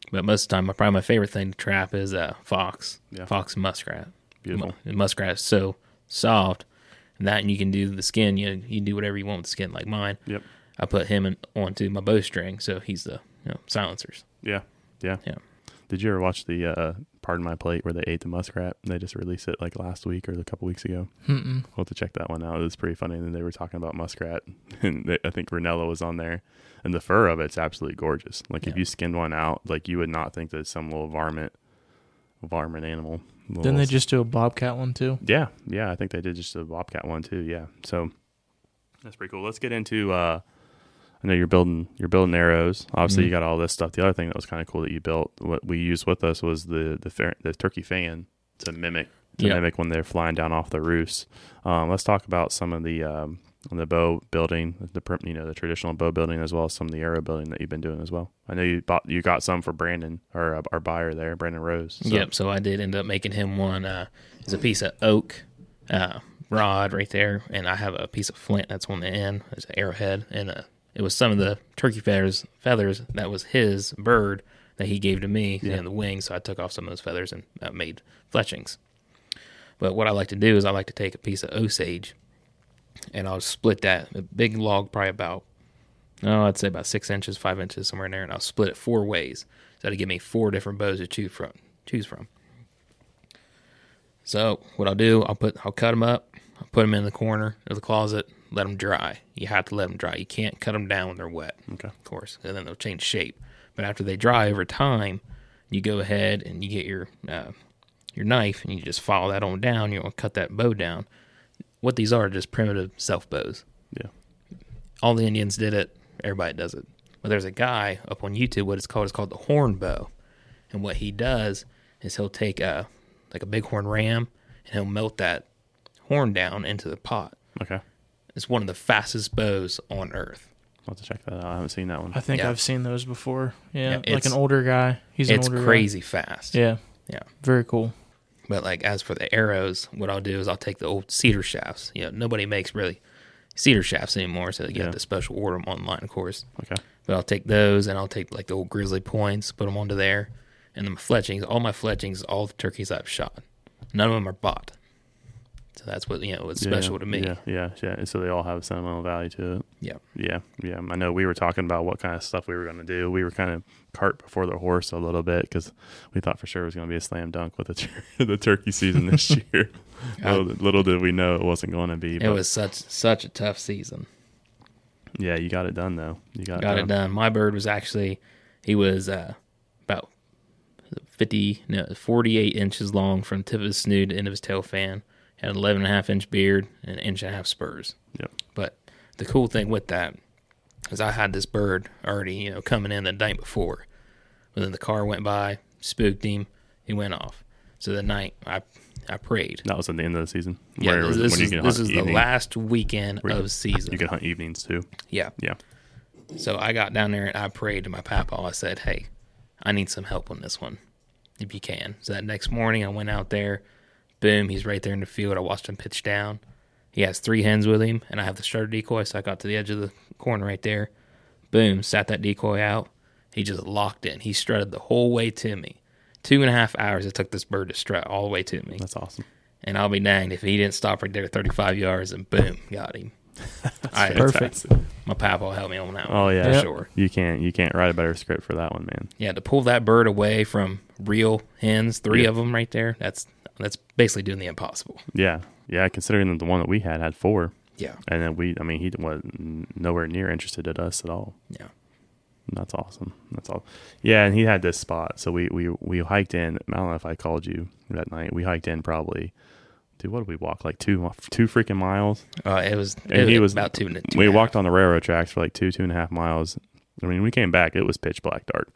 S2: But most of the time, probably my favorite thing to trap is fox.
S1: Yeah.
S2: Fox and muskrat.
S1: Beautiful.
S2: Muskrat is so soft. And that, and you can do the skin. You can do whatever you want with the skin, like mine.
S1: Yep.
S2: I put him onto my bowstring, so he's the silencers.
S1: Yeah. Yeah.
S2: Yeah.
S1: Did you ever watch the Pardon My Plate where they ate the muskrat? They just released it like last week or a couple weeks ago.
S3: Mm-mm.
S1: We'll have to check that one out. It was pretty funny. And then they were talking about muskrat, and I think Ranella was on there. And the fur of it's absolutely gorgeous. Like if you skinned one out, like you would not think that it's some little varmint animal.
S3: Didn't they just do a bobcat one too?
S1: Yeah, yeah. I think they did just a bobcat one too. Yeah, so that's pretty cool. Let's get into. I know you're building arrows. Obviously, you got all this stuff. The other thing that was kind of cool that you built, what we used with us, was the turkey fan to mimic when they're flying down off the roost. Let's talk about some of the bow building, the traditional bow building, as well as some of the arrow building that you've been doing as well. I know you got some for Brandon, or our buyer there, Brandon Rose. So.
S2: Yep. So I did end up making him one. It's a piece of oak rod right there, and I have a piece of flint that's on the end. There's an arrowhead, and it was some of the turkey feathers that was his bird that he gave to me, and the wings. So I took off some of those feathers and made fletchings. But what I like to do is I like to take a piece of Osage, and I'll split that, a big log, probably about, I'd say about 6 inches, 5 inches, somewhere in there, and I'll split it 4 ways. So that'll give me 4 different bows to choose from. So what I'll do, I'll cut them up, I'll put them in the corner of the closet, let them dry. You have to let them dry. You can't cut them down when they're wet, of course, and then they'll change shape. But after they dry over time, you go ahead and you get your knife, and you just follow that on down. You'll cut that bow down. What these are just primitive self bows.
S1: Yeah.
S2: All the Indians did it. Everybody does it. But there's a guy up on YouTube, what it's called the horn bow. And what he does is he'll take a bighorn ram, and he'll melt that horn down into the pot.
S1: Okay.
S2: It's one of the fastest bows on earth.
S1: I'll have to check that out. I haven't seen that one.
S3: I think I've seen those before. Yeah,
S2: Yeah,
S3: like an older guy.
S2: It's crazy fast.
S3: Yeah.
S2: Yeah.
S3: Very cool.
S2: But like as for the arrows, what I'll do is I'll take the old cedar shafts. Nobody makes really cedar shafts anymore, so you have to special order them online, of course.
S1: Okay.
S2: But I'll take those, and I'll take like the old grizzly points, put them onto there, and then my fletchings. All my fletchings, all the turkeys I've shot. None of them are bought. So that's what what's special to me.
S1: Yeah. So they all have a sentimental value to it.
S2: Yeah.
S1: Yeah. I know we were talking about what kind of stuff we were going to do. We were kind of cart before the horse a little bit because we thought for sure it was going to be a slam dunk with the turkey season this year. Little did we know it wasn't going to be.
S2: It was such a tough season.
S1: Yeah, you got it done though. You got
S2: it done. My bird was he was about 48 inches long from tip of his snoot to end of his tail fan. Had an 11.5-inch beard and 1.5 inch spurs.
S1: Yep.
S2: But the cool thing with that is I had this bird already, coming in the night before. But then the car went by, spooked him, he went off. So the night I prayed.
S1: That was at the end of the season.
S2: Yeah, this is the last weekend of season.
S1: You can hunt evenings too.
S2: Yeah.
S1: Yeah.
S2: So I got down there and I prayed to my papa. I said, hey, I need some help on this one, if you can. So that next morning I went out there. Boom, he's right there in the field. I watched him pitch down. He has 3 hens with him, and I have the starter decoy, so I got to the edge of the corner right there. Boom, sat that decoy out. He just locked in. He strutted the whole way to me. 2.5 hours it took this bird to strut all the way to me.
S1: That's awesome.
S2: And I'll be danged if he didn't stop right there at 35 yards and boom, got him.
S3: Perfect.
S2: My papa will help me on that one.
S1: Oh yeah,
S2: for sure.
S1: You can't write a better script for that one, man.
S2: Yeah, to pull that bird away from real hens, 3 of them right there. That's basically doing the impossible.
S1: Yeah. Considering that the one that we had 4.
S2: Yeah,
S1: and then he wasn't nowhere near interested in us at all.
S2: Yeah,
S1: that's awesome. That's all. Yeah, and he had this spot, so we hiked in. I don't know if I called you that night. We hiked in probably. Dude, what did we walk? Like two freaking miles.
S2: It was about 2 minutes.
S1: We walked on the railroad tracks for like 2.5 miles. I mean, we came back. It was pitch black dark.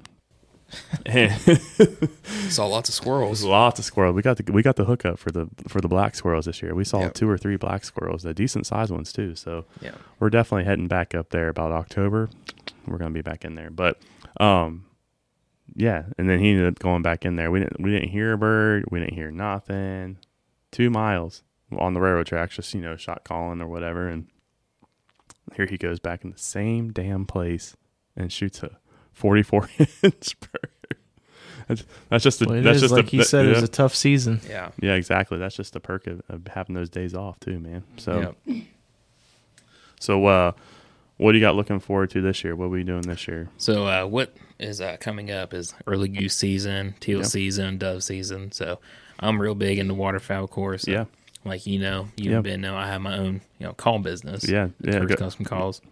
S2: Saw lots of squirrels.
S1: Lots of squirrels. We got the hookup for the black squirrels this year. We saw 2 or 3 black squirrels, the decent sized ones too. So we're definitely heading back up there about October. We're gonna be back in there, but yeah. And then he ended up going back in there. We didn't hear a bird. We didn't hear nothing. 2 miles on the railroad tracks, just shot calling or whatever. And here he goes back in the same damn place and shoots a 44-inch bird. That's just
S3: Well, it
S1: that's
S3: is,
S1: just
S3: like you said, it was a tough season.
S2: Yeah.
S1: yeah, exactly. That's just the perk of having those days off too, man. So
S2: Yep.
S1: so what do you got looking forward to this year? What are we doing this year?
S2: So what is coming up is early goose season, teal
S1: Yep.
S2: season, dove season. So I'm real big into waterfowl, of course.
S1: Yeah.
S2: Like you've
S1: Yep.
S2: been I have my own call business.
S1: Yeah,
S2: Curtis Custom Calls.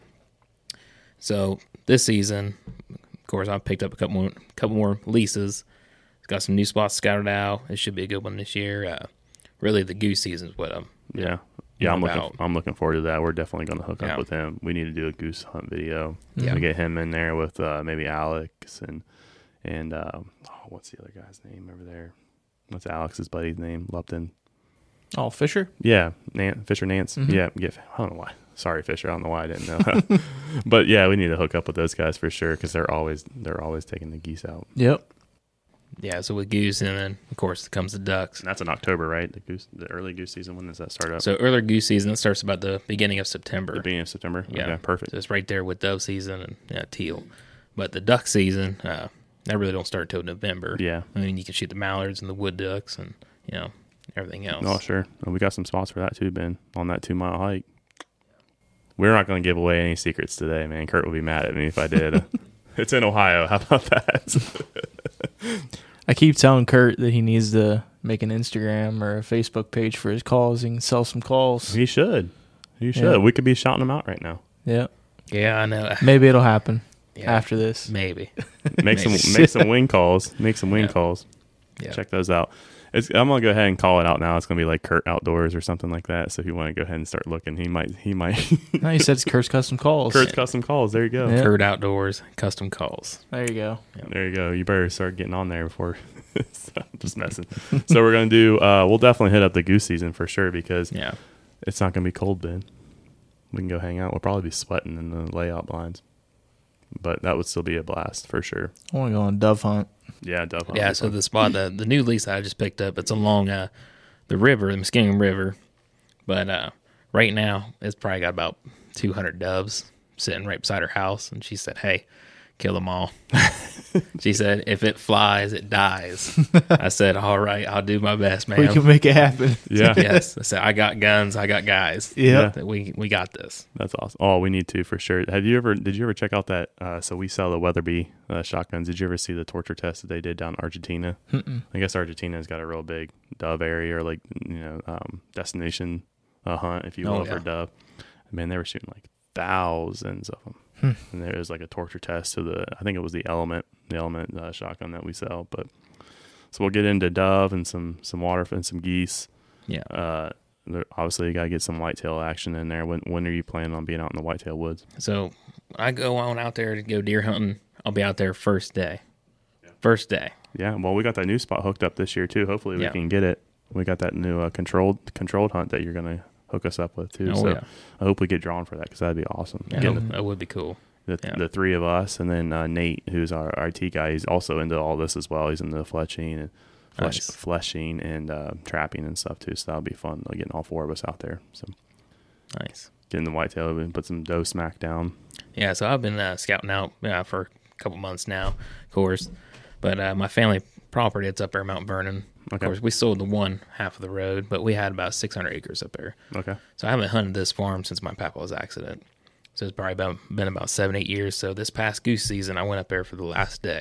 S2: So this season, of course, I picked up a couple more leases. Got some new spots scouted out. It should be a good one this year. Really, the goose season is what I'm.
S1: Yeah.
S2: More
S1: I'm
S2: about.
S1: looking forward to that. We're definitely going to hook
S2: Yeah.
S1: up with him. We need to do a goose hunt video.
S2: Yeah.
S1: To get him in there with maybe Alex and what's the other guy's name over there? What's Alex's buddy's name? Lupton.
S3: Oh, Fisher?
S1: Yeah, Fisher Nance.
S3: Mhm.
S1: Yeah, I don't know why. Sorry, Fisher. I don't know why I didn't know. But yeah, we need to hook up with those guys for sure because they're always taking the geese out.
S3: Yep.
S2: Yeah, so with goose, and then of course comes the ducks.
S1: And that's in October, right? The early goose season. When does that start up?
S2: So early goose season it starts about the beginning of September.
S1: The beginning of September.
S2: Yeah,
S1: Okay, perfect.
S2: So it's right there with dove season and teal. But the duck season, that really don't start till November.
S1: Yeah.
S2: I mean, you can shoot the mallards and the wood ducks and everything else.
S1: Oh, sure. And we got some spots for that too, Ben, on that 2-mile hike. We're not going to give away any secrets today, man. Kurt will be mad at me if I did. It's in Ohio. How about that?
S3: I keep telling Kurt that he needs to make an Instagram or a Facebook page for his calls. He can sell some calls.
S1: He should. He should.
S3: Yeah.
S1: We could be shouting them out right now.
S3: Yeah.
S2: Yeah, I know.
S3: Maybe it'll happen
S2: Yeah,
S3: after this.
S2: maybe.
S1: Make some
S2: Maybe.
S1: make some wing calls. Make some wing
S2: Yeah.
S1: calls.
S2: Yeah.
S1: Check those out. I'm gonna go ahead and call it out now. It's gonna be like Kurt Outdoors or something like that. So if you want to go ahead and start looking, he might.
S3: No, he said it's Kurt's Custom Calls.
S1: Kurt's Custom Calls. There you go.
S3: Yeah.
S2: Kurt Outdoors custom calls.
S3: There you go.
S1: There you go. You better start getting on there before. I'm just messing. So we're gonna do. We'll definitely hit up the goose season for sure because
S2: Yeah.
S1: it's not gonna be cold then. We can go hang out. We'll probably be sweating in the layout blinds, but that would still be a blast for sure.
S3: I want to go on a dove hunt.
S1: Yeah, definitely.
S2: Yeah, so the spot, the new lease I just picked up, it's along the river, the Muskingum River. But right now, it's probably got about 200 doves sitting right beside her house. And she said, hey, kill them all. She said, if it flies, it dies. I said, all right, I'll do my best, man.
S3: We can make it happen.
S1: Yeah.
S2: Yes. I said, I got guns, I got guys.
S3: Yeah.
S2: We got this.
S1: That's awesome. Oh, we need to for sure. Did you ever check out that? So we sell the Weatherby shotguns. Did you ever see the torture test that they did down in Argentina?
S3: Mm-mm.
S1: I guess Argentina's got a real big dove area or like destination hunt, if you will,
S2: Oh, yeah.
S1: for dove. Man, they were shooting like thousands of them. And there was like a torture test to I think it was the Element shotgun that we sell. But so we'll get into dove and some water and some geese.
S2: Yeah.
S1: Obviously, you got to get some whitetail action in there. When are you planning on being out in the whitetail woods?
S2: So I go on out there to go deer hunting. I'll be out there first day. First day.
S1: Yeah, well, we got that new spot hooked up this year too. Hopefully, we
S2: Yeah.
S1: can get it. We got that new controlled hunt that you're gonna hook us up with too.
S2: Oh,
S1: so
S2: yeah.
S1: I hope we get drawn for that because that'd be awesome.
S2: Yeah,
S1: Getting
S2: that would be cool. Yeah.
S1: the three of us, and then Nate, who's our IT guy, he's also into all this as well. He's into fleshing and
S2: Nice.
S1: fleshing and trapping and stuff too. So that'll be fun. Getting all four of us out there. So
S2: Nice.
S1: getting the whitetail and put some doe smack down.
S2: Yeah, so I've been scouting out for a couple months now, of course. But my family property, it's up there, Mount Vernon. Of
S1: Okay.
S2: course, we sold the one half of the road, but we had about 600 acres up there.
S1: Okay.
S2: So I haven't hunted this farm since my papa's accident. So it's probably been about 7-8 years. So this past goose season, I went up there for the last day.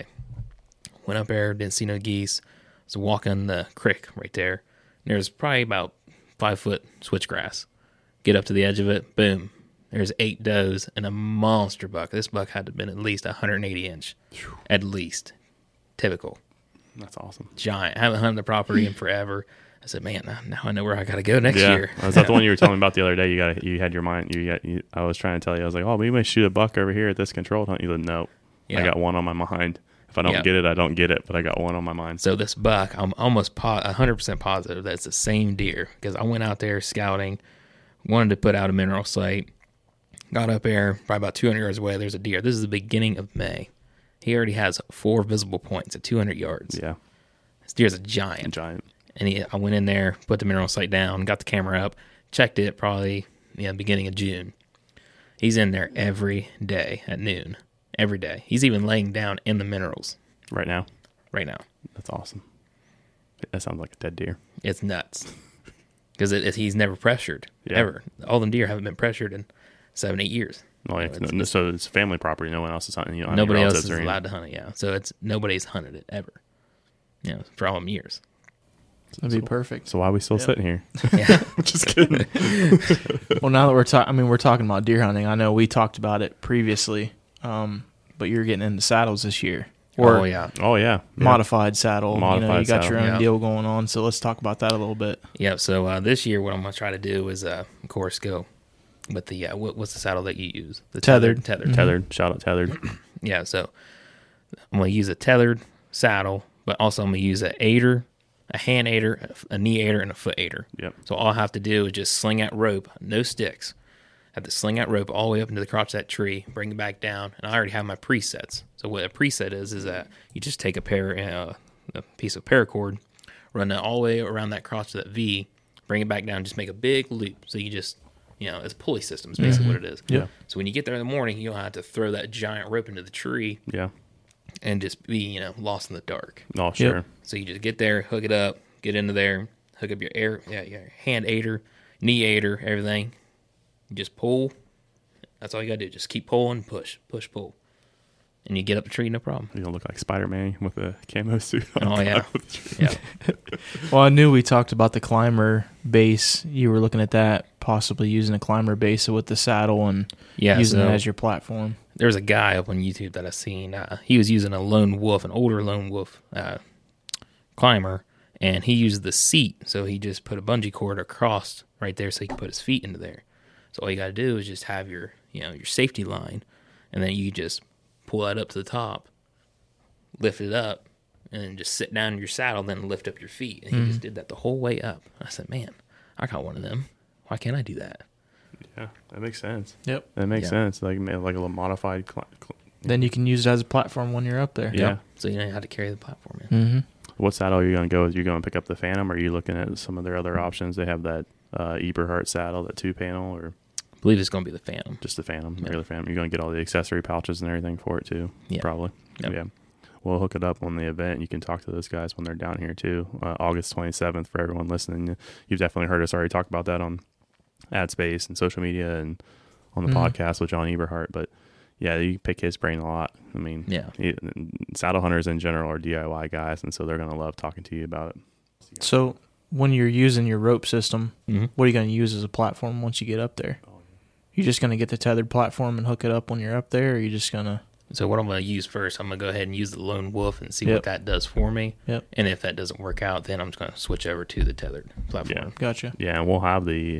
S2: Went up there, didn't see no geese. Was walking the creek right there. And there's probably about 5-foot switchgrass. Get up to the edge of it, boom. There's 8 does and a monster buck. This buck had to have been at least 180 inch. At least. Typical.
S1: That's awesome.
S2: Giant. I haven't hunted the property in forever. I said, man, now I know where I got to go next year.
S1: Was that the one you were telling me about the other day? You had your mind. I was trying to tell you. I was like, oh, we might shoot a buck over here at this controlled hunt. You said, no.
S2: Yeah.
S1: I got one on my mind. If I don't
S2: Yeah.
S1: get it, I don't get it. But I got one on my mind.
S2: So this buck, I'm almost 100% positive that it's the same deer because I went out there scouting, wanted to put out a mineral site, got up there, probably about 200 yards away. There's a deer. This is the beginning of May. He already has 4 visible points at 200 yards.
S1: Yeah,
S2: This deer's a giant.
S1: giant.
S2: And I went in there, put the mineral site down, got the camera up, checked it probably beginning of June. He's in there every day at noon. Every day. He's even laying down in the minerals
S1: Right now.
S2: right now.
S1: That's awesome. That sounds like a dead deer.
S2: It's nuts because he's never pressured ever. All them deer haven't been pressured in 7-8 years.
S1: Oh, yeah. So it's family property. No one else is hunting. You know,
S2: nobody else is allowed to hunt it. Yeah, so nobody's hunted it ever. For all them years.
S3: That'd be perfect.
S1: So why are we still sitting here?
S2: Yeah.
S1: Just kidding.
S3: Well, now that we're talking about deer hunting. I know we talked about it previously, but you're getting into saddles this year.
S2: Oh yeah.
S3: Modified saddle.
S1: Modified
S3: you got
S1: saddle.
S3: your own deal going on. So let's talk about that a little bit.
S2: Yeah. So this year, what I'm gonna try to do is, of course, go with the what's the saddle that you use? The
S3: tethered.
S1: Tethered. Shout out tethered.
S2: Yeah. So I'm gonna use a tethered saddle, but also I'm gonna use a hand aider, a knee aider, and a foot aider.
S1: Yep.
S2: So all I have to do is just sling that rope, no sticks. I have to sling that rope all the way up into the crotch of that tree, bring it back down, and I already have my presets. So what a preset is that you just take a piece of paracord, run that all the way around that crotch of that V, bring it back down, just make a big loop. So you just, it's a pulley system is basically what it is.
S1: Yeah.
S2: So when you get there in the morning, you don't have to throw that giant rope into the tree.
S1: Yeah.
S2: And just be, lost in the dark.
S1: Oh, sure.
S3: Yep.
S2: So you just get there, hook it up, get into there, hook up your hand aider, knee aider, everything. You just pull. That's all you gotta do. Just keep pulling, push, pull, and you get up the tree, no problem.
S1: You don't look like Spider-Man with a camo suit on.
S2: Oh yeah, yeah.
S3: Well, I knew we talked about the climber base. You were looking at that, possibly using a climber base with the saddle and using it as your platform.
S2: There's a guy up on YouTube that I've seen. He was using an older lone wolf climber, and he used the seat. So he just put a bungee cord across right there so he could put his feet into there. So all you got to do is just have your safety line, and then you just pull that up to the top, lift it up, and then just sit down in your saddle, then lift up your feet. And he just did that the whole way up. I said, man, I got one of them. Why can't I do that?
S1: Yeah, that makes sense.
S3: Yep.
S1: That makes sense. Like a little modified.
S3: Then you can use it as a platform when you're up there.
S1: Yeah.
S2: Yep. So you know how to carry the platform in.
S3: Mm-hmm.
S1: What saddle are you going to go with? You're going to pick up the Phantom, or are you looking at some of their other options? They have that Eberhard saddle, that 2-panel, or
S2: I believe it's going to be the Phantom.
S1: just the Phantom, regular Phantom. You're going to get all the accessory pouches and everything for it too, probably.
S2: Yep.
S1: Yeah. We'll hook it up on the event. You can talk to those guys when they're down here too. August 27th for everyone listening. You've definitely heard us already talk about that on AdSpace and social media and on the podcast with John Eberhard. But yeah, you pick his brain a lot. I mean, saddle hunters in general are DIY guys, and so they're going to love talking to you about it.
S3: So when you're using your rope system,
S2: Mm-hmm.
S3: what are you going to use as a platform once you get up there? You just going to get the tethered platform and hook it up when you're up there, or are you just going to...
S2: So what I'm going to use first, I'm going to go ahead and use the lone wolf and see what that does for me.
S3: Yep.
S2: And if that doesn't work out, then I'm just going to switch over to the tethered platform.
S1: Yeah.
S3: Gotcha.
S1: Yeah, and we'll have the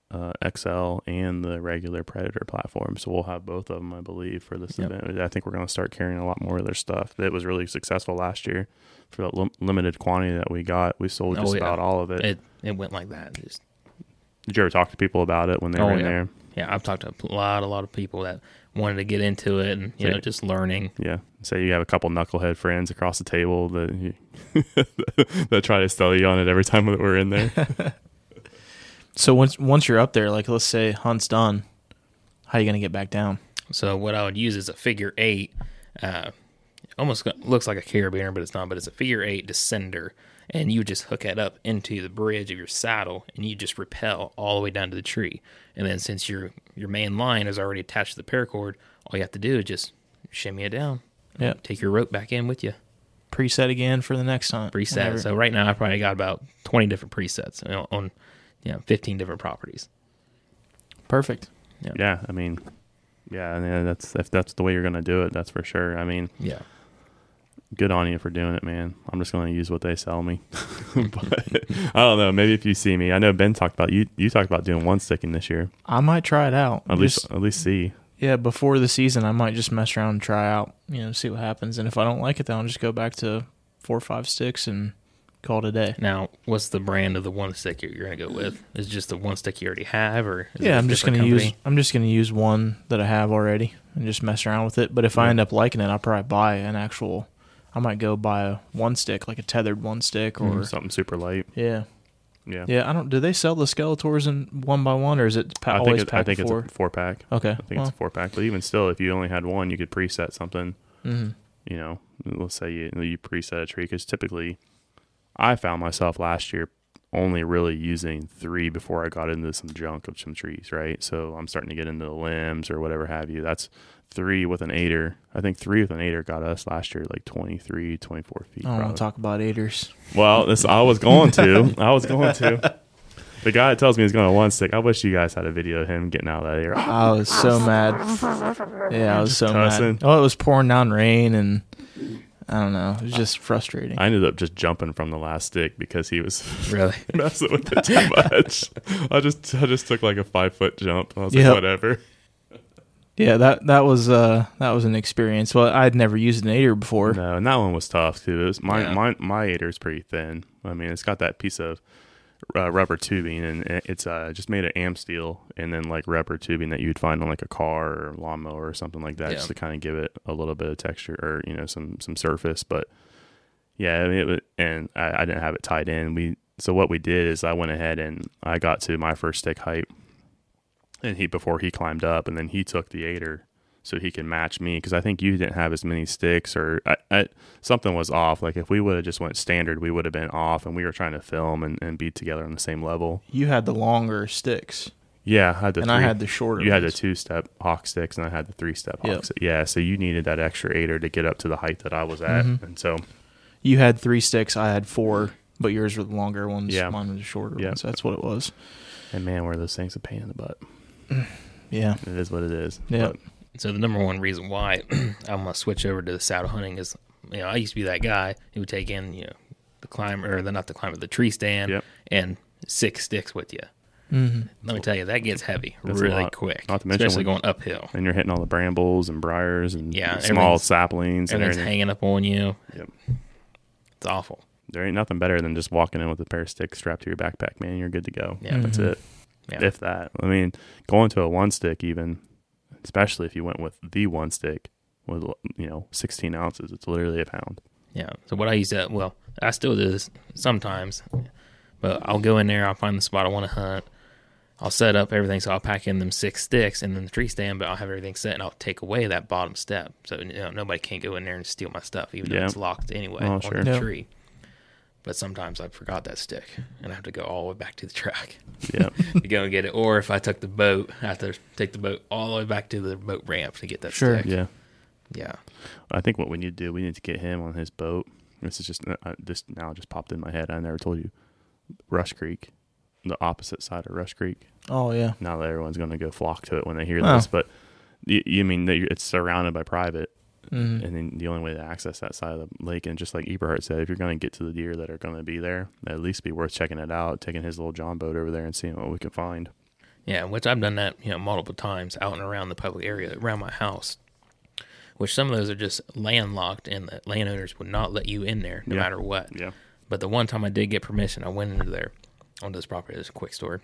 S1: XL and the regular Predator platform, so we'll have both of them, I believe, for this event. I think we're going to start carrying a lot more of their stuff. That was really successful last year. For the limited quantity that we got, we sold just about all of it.
S2: It went like that.
S1: Did you ever talk to people about it when they were in there?
S2: Yeah, I've talked to a lot of people that wanted to get into it and just learning.
S1: Yeah, say you have a couple knucklehead friends across the table that that try to sell you on it every time that we're in there.
S3: So once you're up there, like let's say hunt's done, how are you going to get back down?
S2: So what I would use is a figure 8. Almost looks like a carabiner, but it's not. But it's a figure 8 descender, and you just hook it up into the bridge of your saddle, and you just rappel all the way down to the tree. And then since your main line is already attached to the paracord, all you have to do is just shimmy it down.
S3: Yep.
S2: Take your rope back in with you.
S3: Preset again for the next hunt.
S2: Preset.
S3: Whenever.
S2: So right now I probably got about 20 different presets on 15 different properties.
S3: Perfect.
S1: Yeah, I mean, that's if that's the way you're going to do it, that's for sure. I mean,
S2: yeah.
S1: Good on you for doing it, man. I'm just going to use what they sell me. But I don't know. Maybe if you see me, I know Ben talked about you talked about doing one sticking this year.
S3: I might try it out.
S1: At least see.
S3: Yeah, before the season, I might just mess around and try out, see what happens. And if I don't like it, then I'll just go back to 4 or 5 sticks and call it a day.
S2: Now, what's the brand of the one stick you're going to go with? Is it just the one stick you already have, or
S3: I'm just going to use one that I have already and just mess around with it. But if I end up liking it, I'll probably buy an actual. I might go buy a one stick, like a tethered one stick, or
S1: something super light.
S3: Yeah.
S1: Yeah.
S3: I don't. Do they sell the Skeletors in 1x1, or is it always packed?
S1: It's a 4-pack.
S3: Okay.
S1: I think it's a 4-pack. But even still, if you only had one, you could preset something.
S3: Mm-hmm.
S1: you know, let's say you preset a tree, because typically I found myself last year only really using 3 before I got into some junk of some trees, right? So I'm starting to get into the limbs or whatever have you. That's 3 with an 8er. I think 3 with an 8er got us last year like 23, 24 feet.
S3: I don't want to talk about 8ers.
S1: Well, I was going to. The guy that tells me he's going to 1 stick, I wish you guys had a video of him getting out of that air.
S3: I was so mad. Yeah, I was so
S1: cussing.
S3: mad. Oh, it was pouring down rain, and I don't know. It was just frustrating.
S1: I ended up just jumping from the last stick because he was
S2: Really?
S1: messing with it too much. I just took like a 5-foot jump. I was
S3: Yep.
S1: like, whatever.
S3: Yeah, that was an experience. Well, I'd never used an 8er before.
S1: No, and that one was tough too. It was my 8er is pretty thin. I mean, it's got that piece of rubber tubing, and it's just made of am steel, and then like rubber tubing that you'd find on like a car or lawnmower or something like that, just to kind of give it a little bit of texture or some surface. But yeah, I mean, I didn't have it tied in. So what we did is I went ahead and I got to my first stick height, and before he climbed up, and then he took the 8er so he can match me, because I think you didn't have as many sticks, or something was off. Like if we would have just went standard, we would have been off, and we were trying to film and be together on the same level.
S3: You had the longer sticks.
S1: Yeah, I had
S3: I had the shorter.
S1: You had the
S3: ones.
S1: 2-step hawk sticks, and I had the 3-step hawk
S3: Yep.
S1: stick. Yeah, so you needed that extra 8er to get up to the height that I was at, and so
S3: You had 3 sticks. I had 4, but yours were the longer ones.
S1: Yeah.
S3: Mine were the shorter
S1: Yeah.
S3: ones. That's what it was.
S1: and man, were those things a pain in the butt.
S3: Yeah.
S1: It is what it is.
S3: Yeah.
S1: But,
S2: So the number one reason why I'm gonna switch over to the saddle hunting is, I used to be that guy who would take in, the tree stand
S1: Yep.
S2: and 6 sticks with you.
S3: Mm-hmm.
S2: Let me tell you, that gets heavy
S1: That's a
S2: really
S1: lot.
S2: quick,
S1: Not to mention
S2: especially
S1: when-
S2: going uphill.
S1: and you're hitting all the brambles and briars and
S2: Yeah,
S1: small
S2: everything's-
S1: saplings and
S2: Everything's
S1: everything.
S2: hanging up on you.
S1: Yep.
S2: It's awful.
S1: There ain't nothing better than just walking in with a pair of sticks strapped to your backpack, man. You're good to go.
S2: Yeah.
S1: That's
S3: Mhm.
S1: it.
S2: Yeah.
S1: If that. I mean, going to a 1 stick even, especially if you went with the 1 stick with 16 ounces, it's literally a pound.
S2: Yeah. So what I used to, I still do this sometimes, but I'll go in there, I'll find the spot I want to hunt. I'll set up everything, so I'll pack in them 6 sticks and then the tree stand, but I'll have everything set and I'll take away that bottom step. So, nobody can go in there and steal my stuff, even though
S1: Yeah.
S2: it's locked anyway
S1: Oh,
S2: on
S1: sure.
S2: the
S3: Yeah.
S2: tree. But sometimes I forgot that stick and I have to go all the way back to the track
S1: Yeah.
S2: to go and get it. Or if I took the boat, I have to take the boat all the way back to the boat ramp to get that
S3: Sure.
S2: stick.
S1: Yeah.
S2: Yeah.
S1: I think what we need to do, we need to get him on his boat. This is just now just popped in my head. I never told you. Rush Creek, the opposite side of Rush Creek.
S3: Oh, yeah.
S1: Now that everyone's going to go flock to it when they hear
S3: Oh.
S1: this, but you mean that it's surrounded by private,
S3: Mm-hmm.
S1: and then the only way to access that side of the lake, and just like Eberhard said, if you're going to get to the deer that are going to be there, at least be worth checking it out, taking his little John boat over there and seeing what we can find.
S2: Yeah, which I've done that, multiple times out and around the public area around my house. Which some of those are just landlocked, and the landowners would not let you in there no
S1: Yeah.
S2: matter what.
S1: Yeah.
S2: But the one time I did get permission, I went into there on this property. It's a quick story.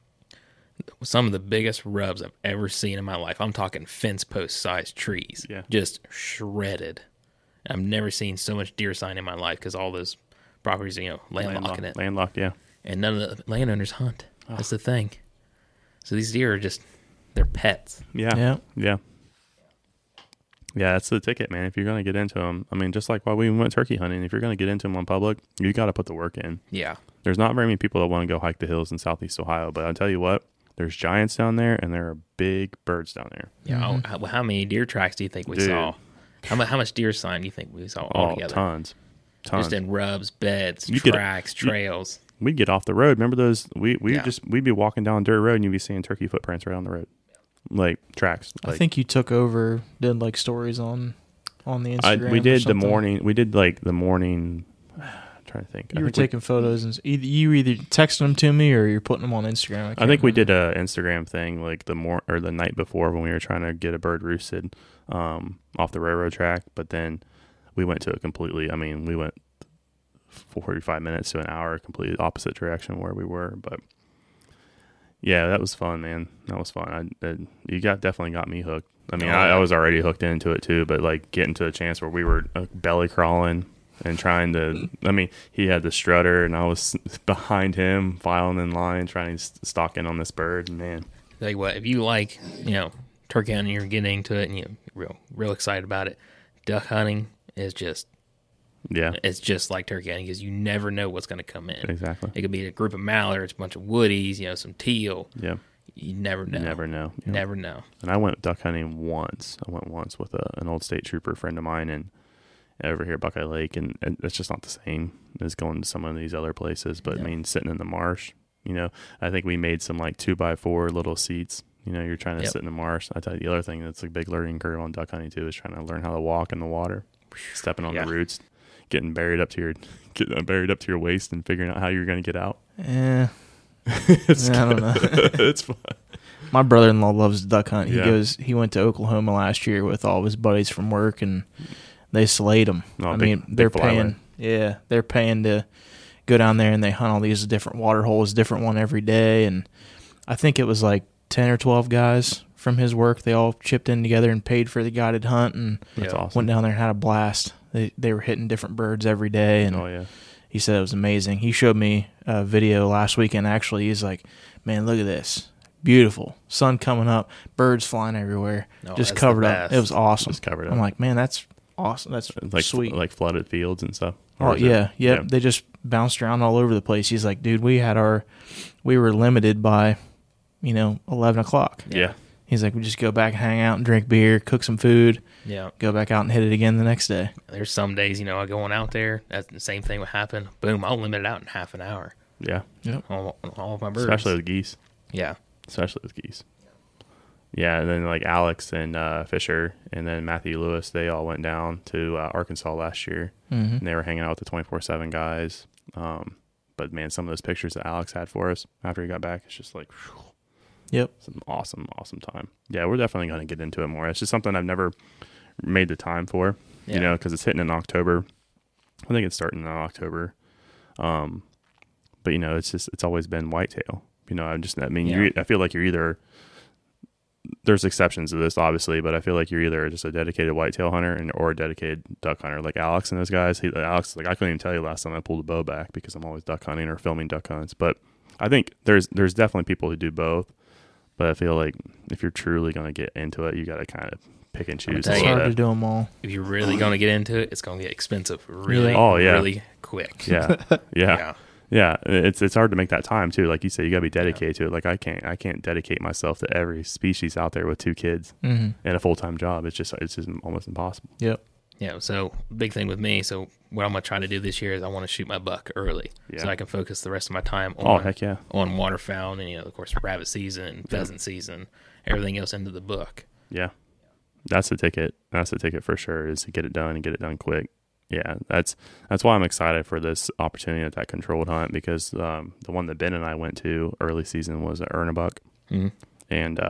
S2: Some of the biggest rubs I've ever seen in my life. I'm talking fence post sized trees,
S1: Yeah.
S2: just shredded. I've never seen so much deer sign in my life because all those properties, landlocking it,
S1: Landlocked, yeah.
S2: and none of the landowners hunt. That's the thing. So these deer are they're pets.
S1: Yeah.
S3: Yeah.
S1: Yeah. Yeah, that's the ticket, man. If you're going to get into them, I mean, just like while we went turkey hunting, if you're going to get into them on public, you got to put the work in.
S2: Yeah.
S1: There's not very many people that want to go hike the hills in Southeast Ohio, but I'll tell you what, there's giants down there, and there are big birds down there.
S2: Yeah. How many deer tracks do you think we
S1: Dude.
S2: saw? How much deer sign do you think we saw all together?
S1: Tons.
S2: Just in rubs, beds,
S1: You could-
S2: tracks, trails.
S1: We'd get off the road. Remember those? We'd
S2: Yeah.
S1: be walking down a dirt road, and you'd be seeing turkey footprints right on the road, like tracks.
S3: I
S1: Like,
S3: think you took over, did like stories on the Instagram.
S1: we
S3: or
S1: did the
S3: something.
S1: morning. We did like the morning. I'm trying to think.
S3: You were
S1: think we-
S3: taking photos and you either texting them to me or you're putting them on Instagram.
S1: I think we did a Instagram thing like the night before when we were trying to get a bird roosted off the railroad track, but then we went to we went 45 minutes to an hour completely opposite direction where we were, but yeah, that was fun, man. That was fun. Definitely got me hooked. I mean, I was already hooked into it too, but like getting to a chance where we were belly crawling and trying to, I mean, he had the strutter and I was behind him filing in line, trying to stalk in on this bird. And man,
S2: Tell you what, if you like, turkey hunting, you're getting into it and you're real excited about it, duck hunting is just
S1: Yeah,
S2: it's just like turkey hunting because you never know what's going to come in.
S1: exactly.
S2: It could be a group of mallards, a bunch of woodies, some teal.
S1: Yeah,
S2: You never know.
S1: you never know. Yeah.
S2: Never know.
S1: And I went duck hunting once. I went once with an old state trooper friend of mine, and over here at Buckeye Lake, and it's just not the same as going to some of these other places. But I mean, sitting in the marsh, I think we made some like 2x4 little seats. You're trying to sit in the marsh. I tell you, the other thing that's a big learning curve on duck hunting too is trying to learn how to walk in the water, stepping on the roots, getting buried up to your waist, and figuring out how you're going to get out.
S3: Yeah.
S1: I
S3: don't know.
S1: It's fun.
S3: My brother-in-law loves to duck hunt.
S1: Yeah.
S3: He went to Oklahoma last year with all of his buddies from work, and they slayed him.
S1: Oh,
S3: I
S1: big-
S3: mean,
S1: big
S3: they're
S1: flyway.
S3: paying. They're paying to go down there, and they hunt all these different water holes, different one every day. And I think it was like 10 or 12 guys from his work. They all chipped in together and paid for the guided hunt, and
S1: That's awesome.
S3: went down there and had a blast. They were hitting different birds every day, and
S1: Oh yeah.
S3: he said it was amazing. He showed me a video last weekend. Actually, he's like, "Man, look at this, beautiful sun coming up, birds flying everywhere,
S2: No,
S3: just
S2: that's
S3: covered
S2: the
S3: up.
S2: best.
S3: It was awesome."
S1: Just covered up.
S3: I'm like, "Man, that's awesome. That's
S1: Like
S3: sweet."
S1: like flooded fields and stuff.
S3: Oh
S1: Or is it-
S3: yeah, yep. They just bounced around all over the place. He's like, "Dude, we were limited by, 11 o'clock."
S1: Yeah.
S3: He's like, "We just go back and hang out and drink beer, cook some food,
S2: Yeah.
S3: go back out and hit it again the next day."
S2: There's some days, I going out there, that's the same thing would happen. Boom, I'll limit it out in half an hour.
S1: Yeah.
S2: All of my birds.
S1: Especially with geese.
S2: Yeah.
S1: Yeah, and then like Alex and Fisher and then Matthew Lewis, they all went down to Arkansas last year, and they were hanging out with the 24/7 guys. But man, some of those pictures that Alex had for us after he got back, it's just like, whew,
S3: Yep.
S1: it's an awesome time. Yeah, we're definitely going to get into it more. It's just something I've never made the time for,
S2: Yeah.
S1: because it's hitting in October. I think it's starting in October. But it's always been whitetail. I feel like you're either, there's exceptions to this obviously, but I feel like you're either just a dedicated whitetail hunter or a dedicated duck hunter. Like Alex and those guys, Alex, like I couldn't even tell you last time I pulled a bow back because I'm always duck hunting or filming duck hunts. But I think there's definitely people who do both. But I feel like if you're truly going to get into it, you got to kind of pick and choose.
S2: tell
S3: It's
S2: you,
S3: hard to do them all.
S2: If you're really going to get into it, it's going to get expensive really,
S1: Oh, yeah.
S2: really quick.
S1: Yeah.
S2: Yeah.
S1: Yeah, it's hard to make that time too. Like you said, you got to be dedicated to it. Like I can't dedicate myself to every species out there with 2 kids
S3: Mm-hmm.
S1: and a full-time job. It's just almost impossible.
S3: Yep.
S2: Yeah, so big thing with me. So what I'm going to try to do this year is I want to shoot my buck early
S1: Yeah.
S2: so I can focus the rest of my time on,
S1: Oh heck yeah,
S2: on waterfowl and, of course, rabbit season, pheasant season, everything else into the book.
S1: yeah. That's the ticket. That's the ticket for sure. Is to get it done and get it done quick. Yeah, that's why I'm excited for this opportunity at that controlled hunt because the one that Ben and I went to early season was an Ernebuck, and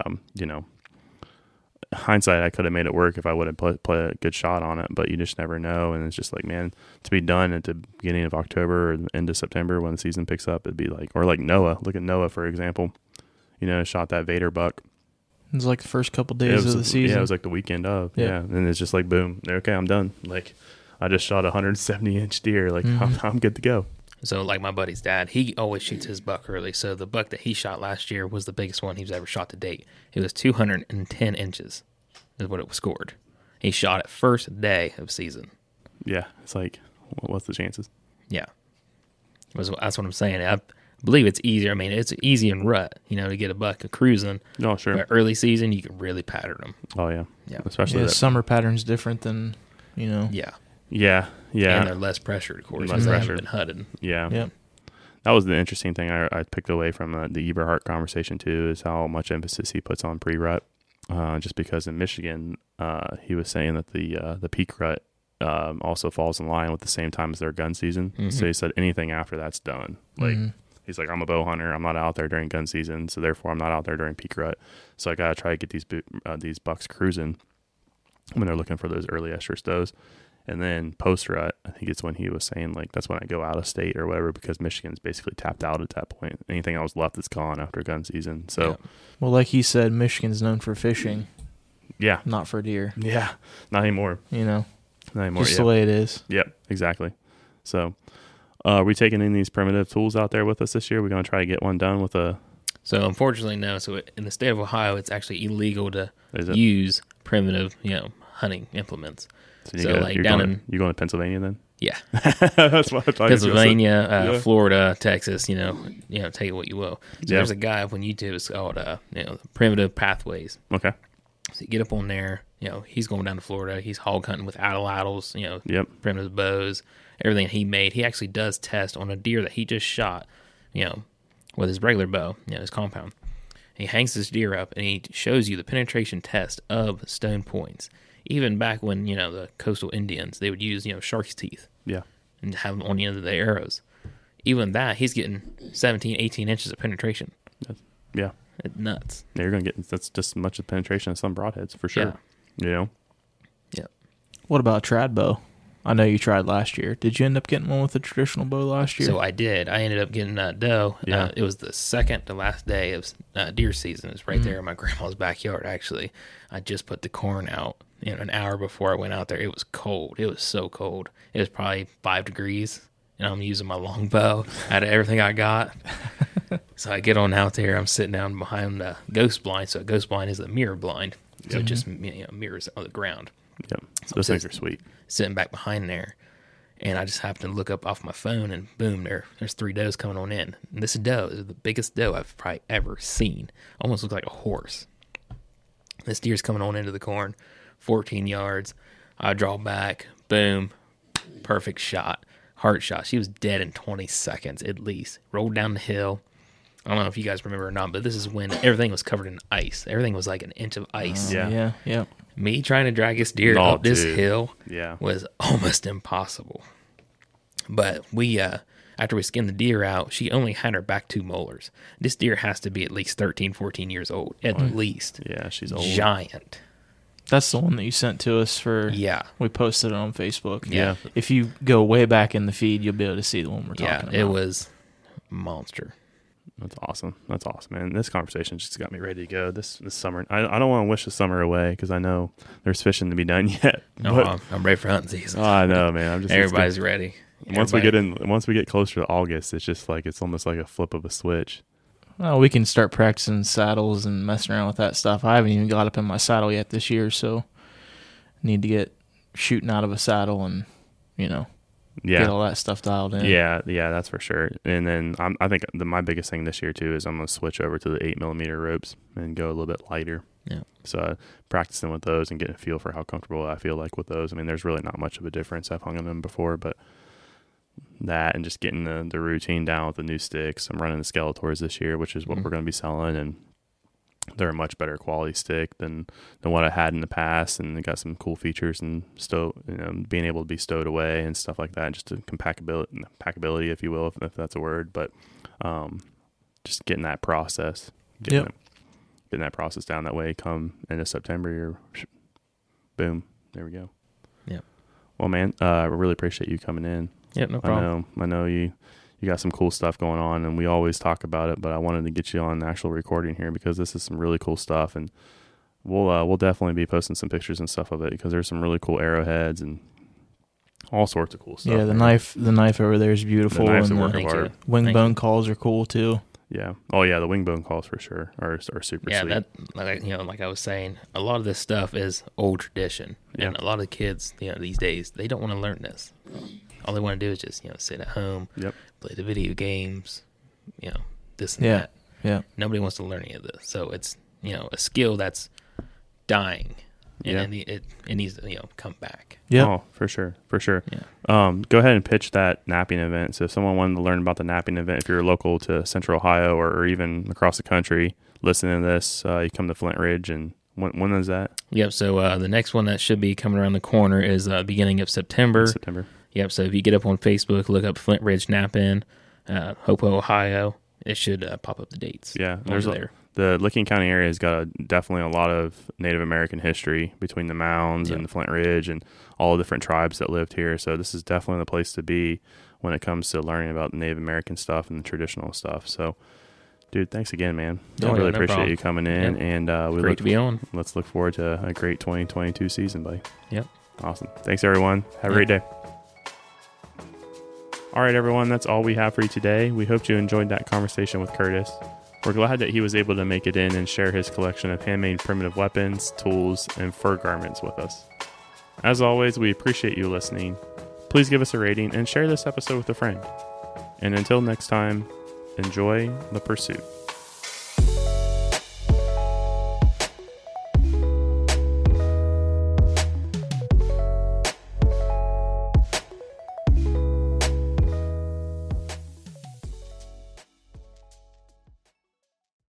S1: hindsight I could have made it work if I would have play a good shot on it, but you just never know. And it's just like, man, to be done at the beginning of October or end of September when the season picks up, it'd be like, or like Noah. Look at Noah for example. Shot that Vader buck.
S3: It was like the first couple days of the season.
S1: Yeah, it was like the weekend of.
S3: Yeah.
S1: Yeah, and it's just like boom. Okay, I'm done. Like I just shot a 170-inch deer. Like I'm good to go.
S2: So like my buddy's dad, he always shoots his buck early. So the buck that he shot last year was the biggest one he's ever shot to date. It was 210 inches is what it was scored. He shot it first day of season.
S1: Yeah, it's like, what's the chances?
S2: Yeah. That's what I'm saying. I believe it's easier. I mean, it's easy in rut, to get a buck cruising.
S1: Oh, sure.
S2: But early season, you can really pattern them.
S1: Oh, yeah.
S2: Yeah.
S1: Especially
S3: Yeah,
S1: that.
S3: summer pattern's different than,
S2: Yeah.
S1: Yeah, yeah.
S2: And they're less pressured, of course.
S1: Less
S2: Less
S1: pressured.
S2: Been hunted.
S1: Yeah.
S3: Yep.
S1: That was the interesting thing I picked away from the Eberhart conversation, too, is how much emphasis he puts on pre-rut. Just because in Michigan, he was saying that the peak rut also falls in line with the same time as their gun season.
S2: Mm-hmm.
S1: So he said anything after that's done. Like he's like, I'm a bow hunter. I'm not out there during gun season, so therefore I'm not out there during peak rut. So I got to try to get these bucks cruising when they're looking for those early estrus does. And then post rut, I think it's when he was saying like that's when I go out of state or whatever because Michigan's basically tapped out at that point. Anything else left is gone after gun season. So
S3: Well, like he said, Michigan's known for fishing,
S1: yeah,
S3: not for deer.
S1: yeah, not anymore.
S3: Not
S1: Not anymore.
S3: just the way it is.
S1: Yep, exactly. So, are we taking in these primitive tools out there with us this year? We're going to try to get one done with a.
S2: So unfortunately, no. So in the state of Ohio, it's actually illegal to
S1: Is it?
S2: use primitive, hunting implements.
S1: you
S2: So, like, down in-
S1: you going to Pennsylvania then?
S2: Yeah,
S1: That's what I thought you were gonna say.
S2: Pennsylvania,
S1: Yeah.
S2: Florida, Texas. Take it what you will. So
S1: Yeah.
S2: there's a guy up on YouTube. It's called Primitive Pathways.
S1: Okay.
S2: So you get up on there. He's going down to Florida. He's hog hunting with atlatls.
S1: Yep.
S2: Primitive bows, everything he made. He actually does test on a deer that he just shot. With his regular bow. His compound. He hangs this deer up and he shows you the penetration test of stone points. Even back when, the coastal Indians, they would use, shark's teeth
S1: Yeah.
S2: and have them on the end of the arrows. Even that, he's getting 17, 18 inches of penetration.
S1: Yeah.
S2: It's nuts.
S1: Yeah, you're gonna get that's just as much as penetration as some broadheads for sure.
S2: Yep.
S3: What about trad bow? I know you tried last year. Did you end up getting one with the traditional bow last year?
S2: So I did. I ended up getting that doe.
S1: Yeah.
S2: It was the second to last day of deer season. It was right there in my grandma's backyard, actually. I just put the corn out an hour before I went out there. It was cold. It was so cold. It was probably 5 degrees, and I'm using my long bow out of everything I got. So I get on out there. I'm sitting down behind the ghost blind. So a ghost blind is a mirror blind. So it just mirrors on the ground.
S1: Yep. So those things are sweet.
S2: Sitting back behind there, and I just happened to look up off my phone, and boom, there's 3 does coming on in. And this doe is the biggest doe I've probably ever seen. Almost looks like a horse. This deer's coming on into the corn, 14 yards. I draw back, boom, perfect shot, heart shot. She was dead in 20 seconds at least. Rolled down the hill. I don't know if you guys remember or not, but this is when everything was covered in ice. Everything was like an inch of ice.
S1: Yeah.
S2: Me trying to drag this deer up this hill was almost impossible. But we, after we skinned the deer out, she only had her back 2 molars. This deer has to be at least 13, 14 years old, at least.
S1: Yeah, she's old.
S2: Giant.
S3: That's the one that you sent to us for.
S2: Yeah.
S3: We posted it on Facebook.
S2: Yeah.
S3: If you go way back in the feed, you'll be able to see the one we're talking about.
S2: Yeah, it was monster.
S1: That's awesome, man. This conversation just got me ready to go this summer. I don't want to wish the summer away because I know there's fishing to be done yet.
S2: No, I'm ready for hunting season.
S1: Oh, I know, man. I'm just
S2: Everybody's ready.
S1: Once we get closer to August, it's just like it's almost like a flip of a switch.
S3: Well, we can start practicing saddles and messing around with that stuff. I haven't even got up in my saddle yet this year, so need to get shooting out of a saddle and get all that stuff dialed in.
S1: Yeah, that's for sure. And then I think my biggest thing this year too is I'm going to switch over to the 8mm ropes and go a little bit lighter.
S2: Yeah.
S1: So practicing with those and getting a feel for how comfortable I feel like with those. I mean, there's really not much of a difference. I've hung on them before, but that and just getting the routine down with the new sticks. I'm running the Skeletors this year, which is what we're going to be selling, and they're a much better quality stick than what I had in the past, and they got some cool features and being able to be stowed away and stuff like that, just a packability, if you will, if that's a word. But just getting that process, getting that process down that way. Come into September, you're boom, there we go.
S2: Yep.
S1: Well, man, I really appreciate you coming in.
S2: Yep, no problem.
S1: I know you got some cool stuff going on, and we always talk about it, but I wanted to get you on actual recording here because this is some really cool stuff, and we'll definitely be posting some pictures and stuff of it because there's some really cool arrowheads and all sorts of cool stuff.
S3: Yeah, the knife over there is beautiful.
S1: The knife's a
S3: and
S1: work of art.
S3: Wing bone calls are cool too.
S1: Yeah. Oh yeah, the wing bone calls for sure are super sweet.
S2: Yeah, like I was saying, a lot of this stuff is old tradition, and a lot of kids, these days they don't want to learn this. All they want to do is just sit at home, play the video games, this and that.
S3: Yeah.
S2: Nobody wants to learn any of this, so it's a skill that's dying, and it needs to come back.
S1: Yeah, oh, for sure.
S2: Yeah.
S1: Go ahead and pitch that napping event. So if someone wanted to learn about the napping event, if you're local to Central Ohio or even across the country, listening to this, you come to Flint Ridge, and when is that?
S2: Yep. So the next one that should be coming around the corner is beginning of September. Yep. So if you get up on Facebook, look up Flint Ridge Nap-In, Hopo, Ohio, it should pop up the dates.
S1: Yeah,
S2: there.
S1: The Licking County area has got definitely a lot of Native American history between the mounds and the Flint Ridge and all the different tribes that lived here. So this is definitely the place to be when it comes to learning about the Native American stuff and the traditional stuff. So, dude, thanks again, man. I really appreciate you coming in, and
S2: great to be on.
S1: Let's look forward to a great 2022 season, buddy.
S2: Yep.
S1: Awesome. Thanks, everyone. Have a great day. All right, everyone, that's all we have for you today. We hope you enjoyed that conversation with Curtis. We're glad that he was able to make it in and share his collection of handmade primitive weapons, tools, and fur garments with us. As always, we appreciate you listening. Please give us a rating and share this episode with a friend. And until next time, enjoy the pursuit.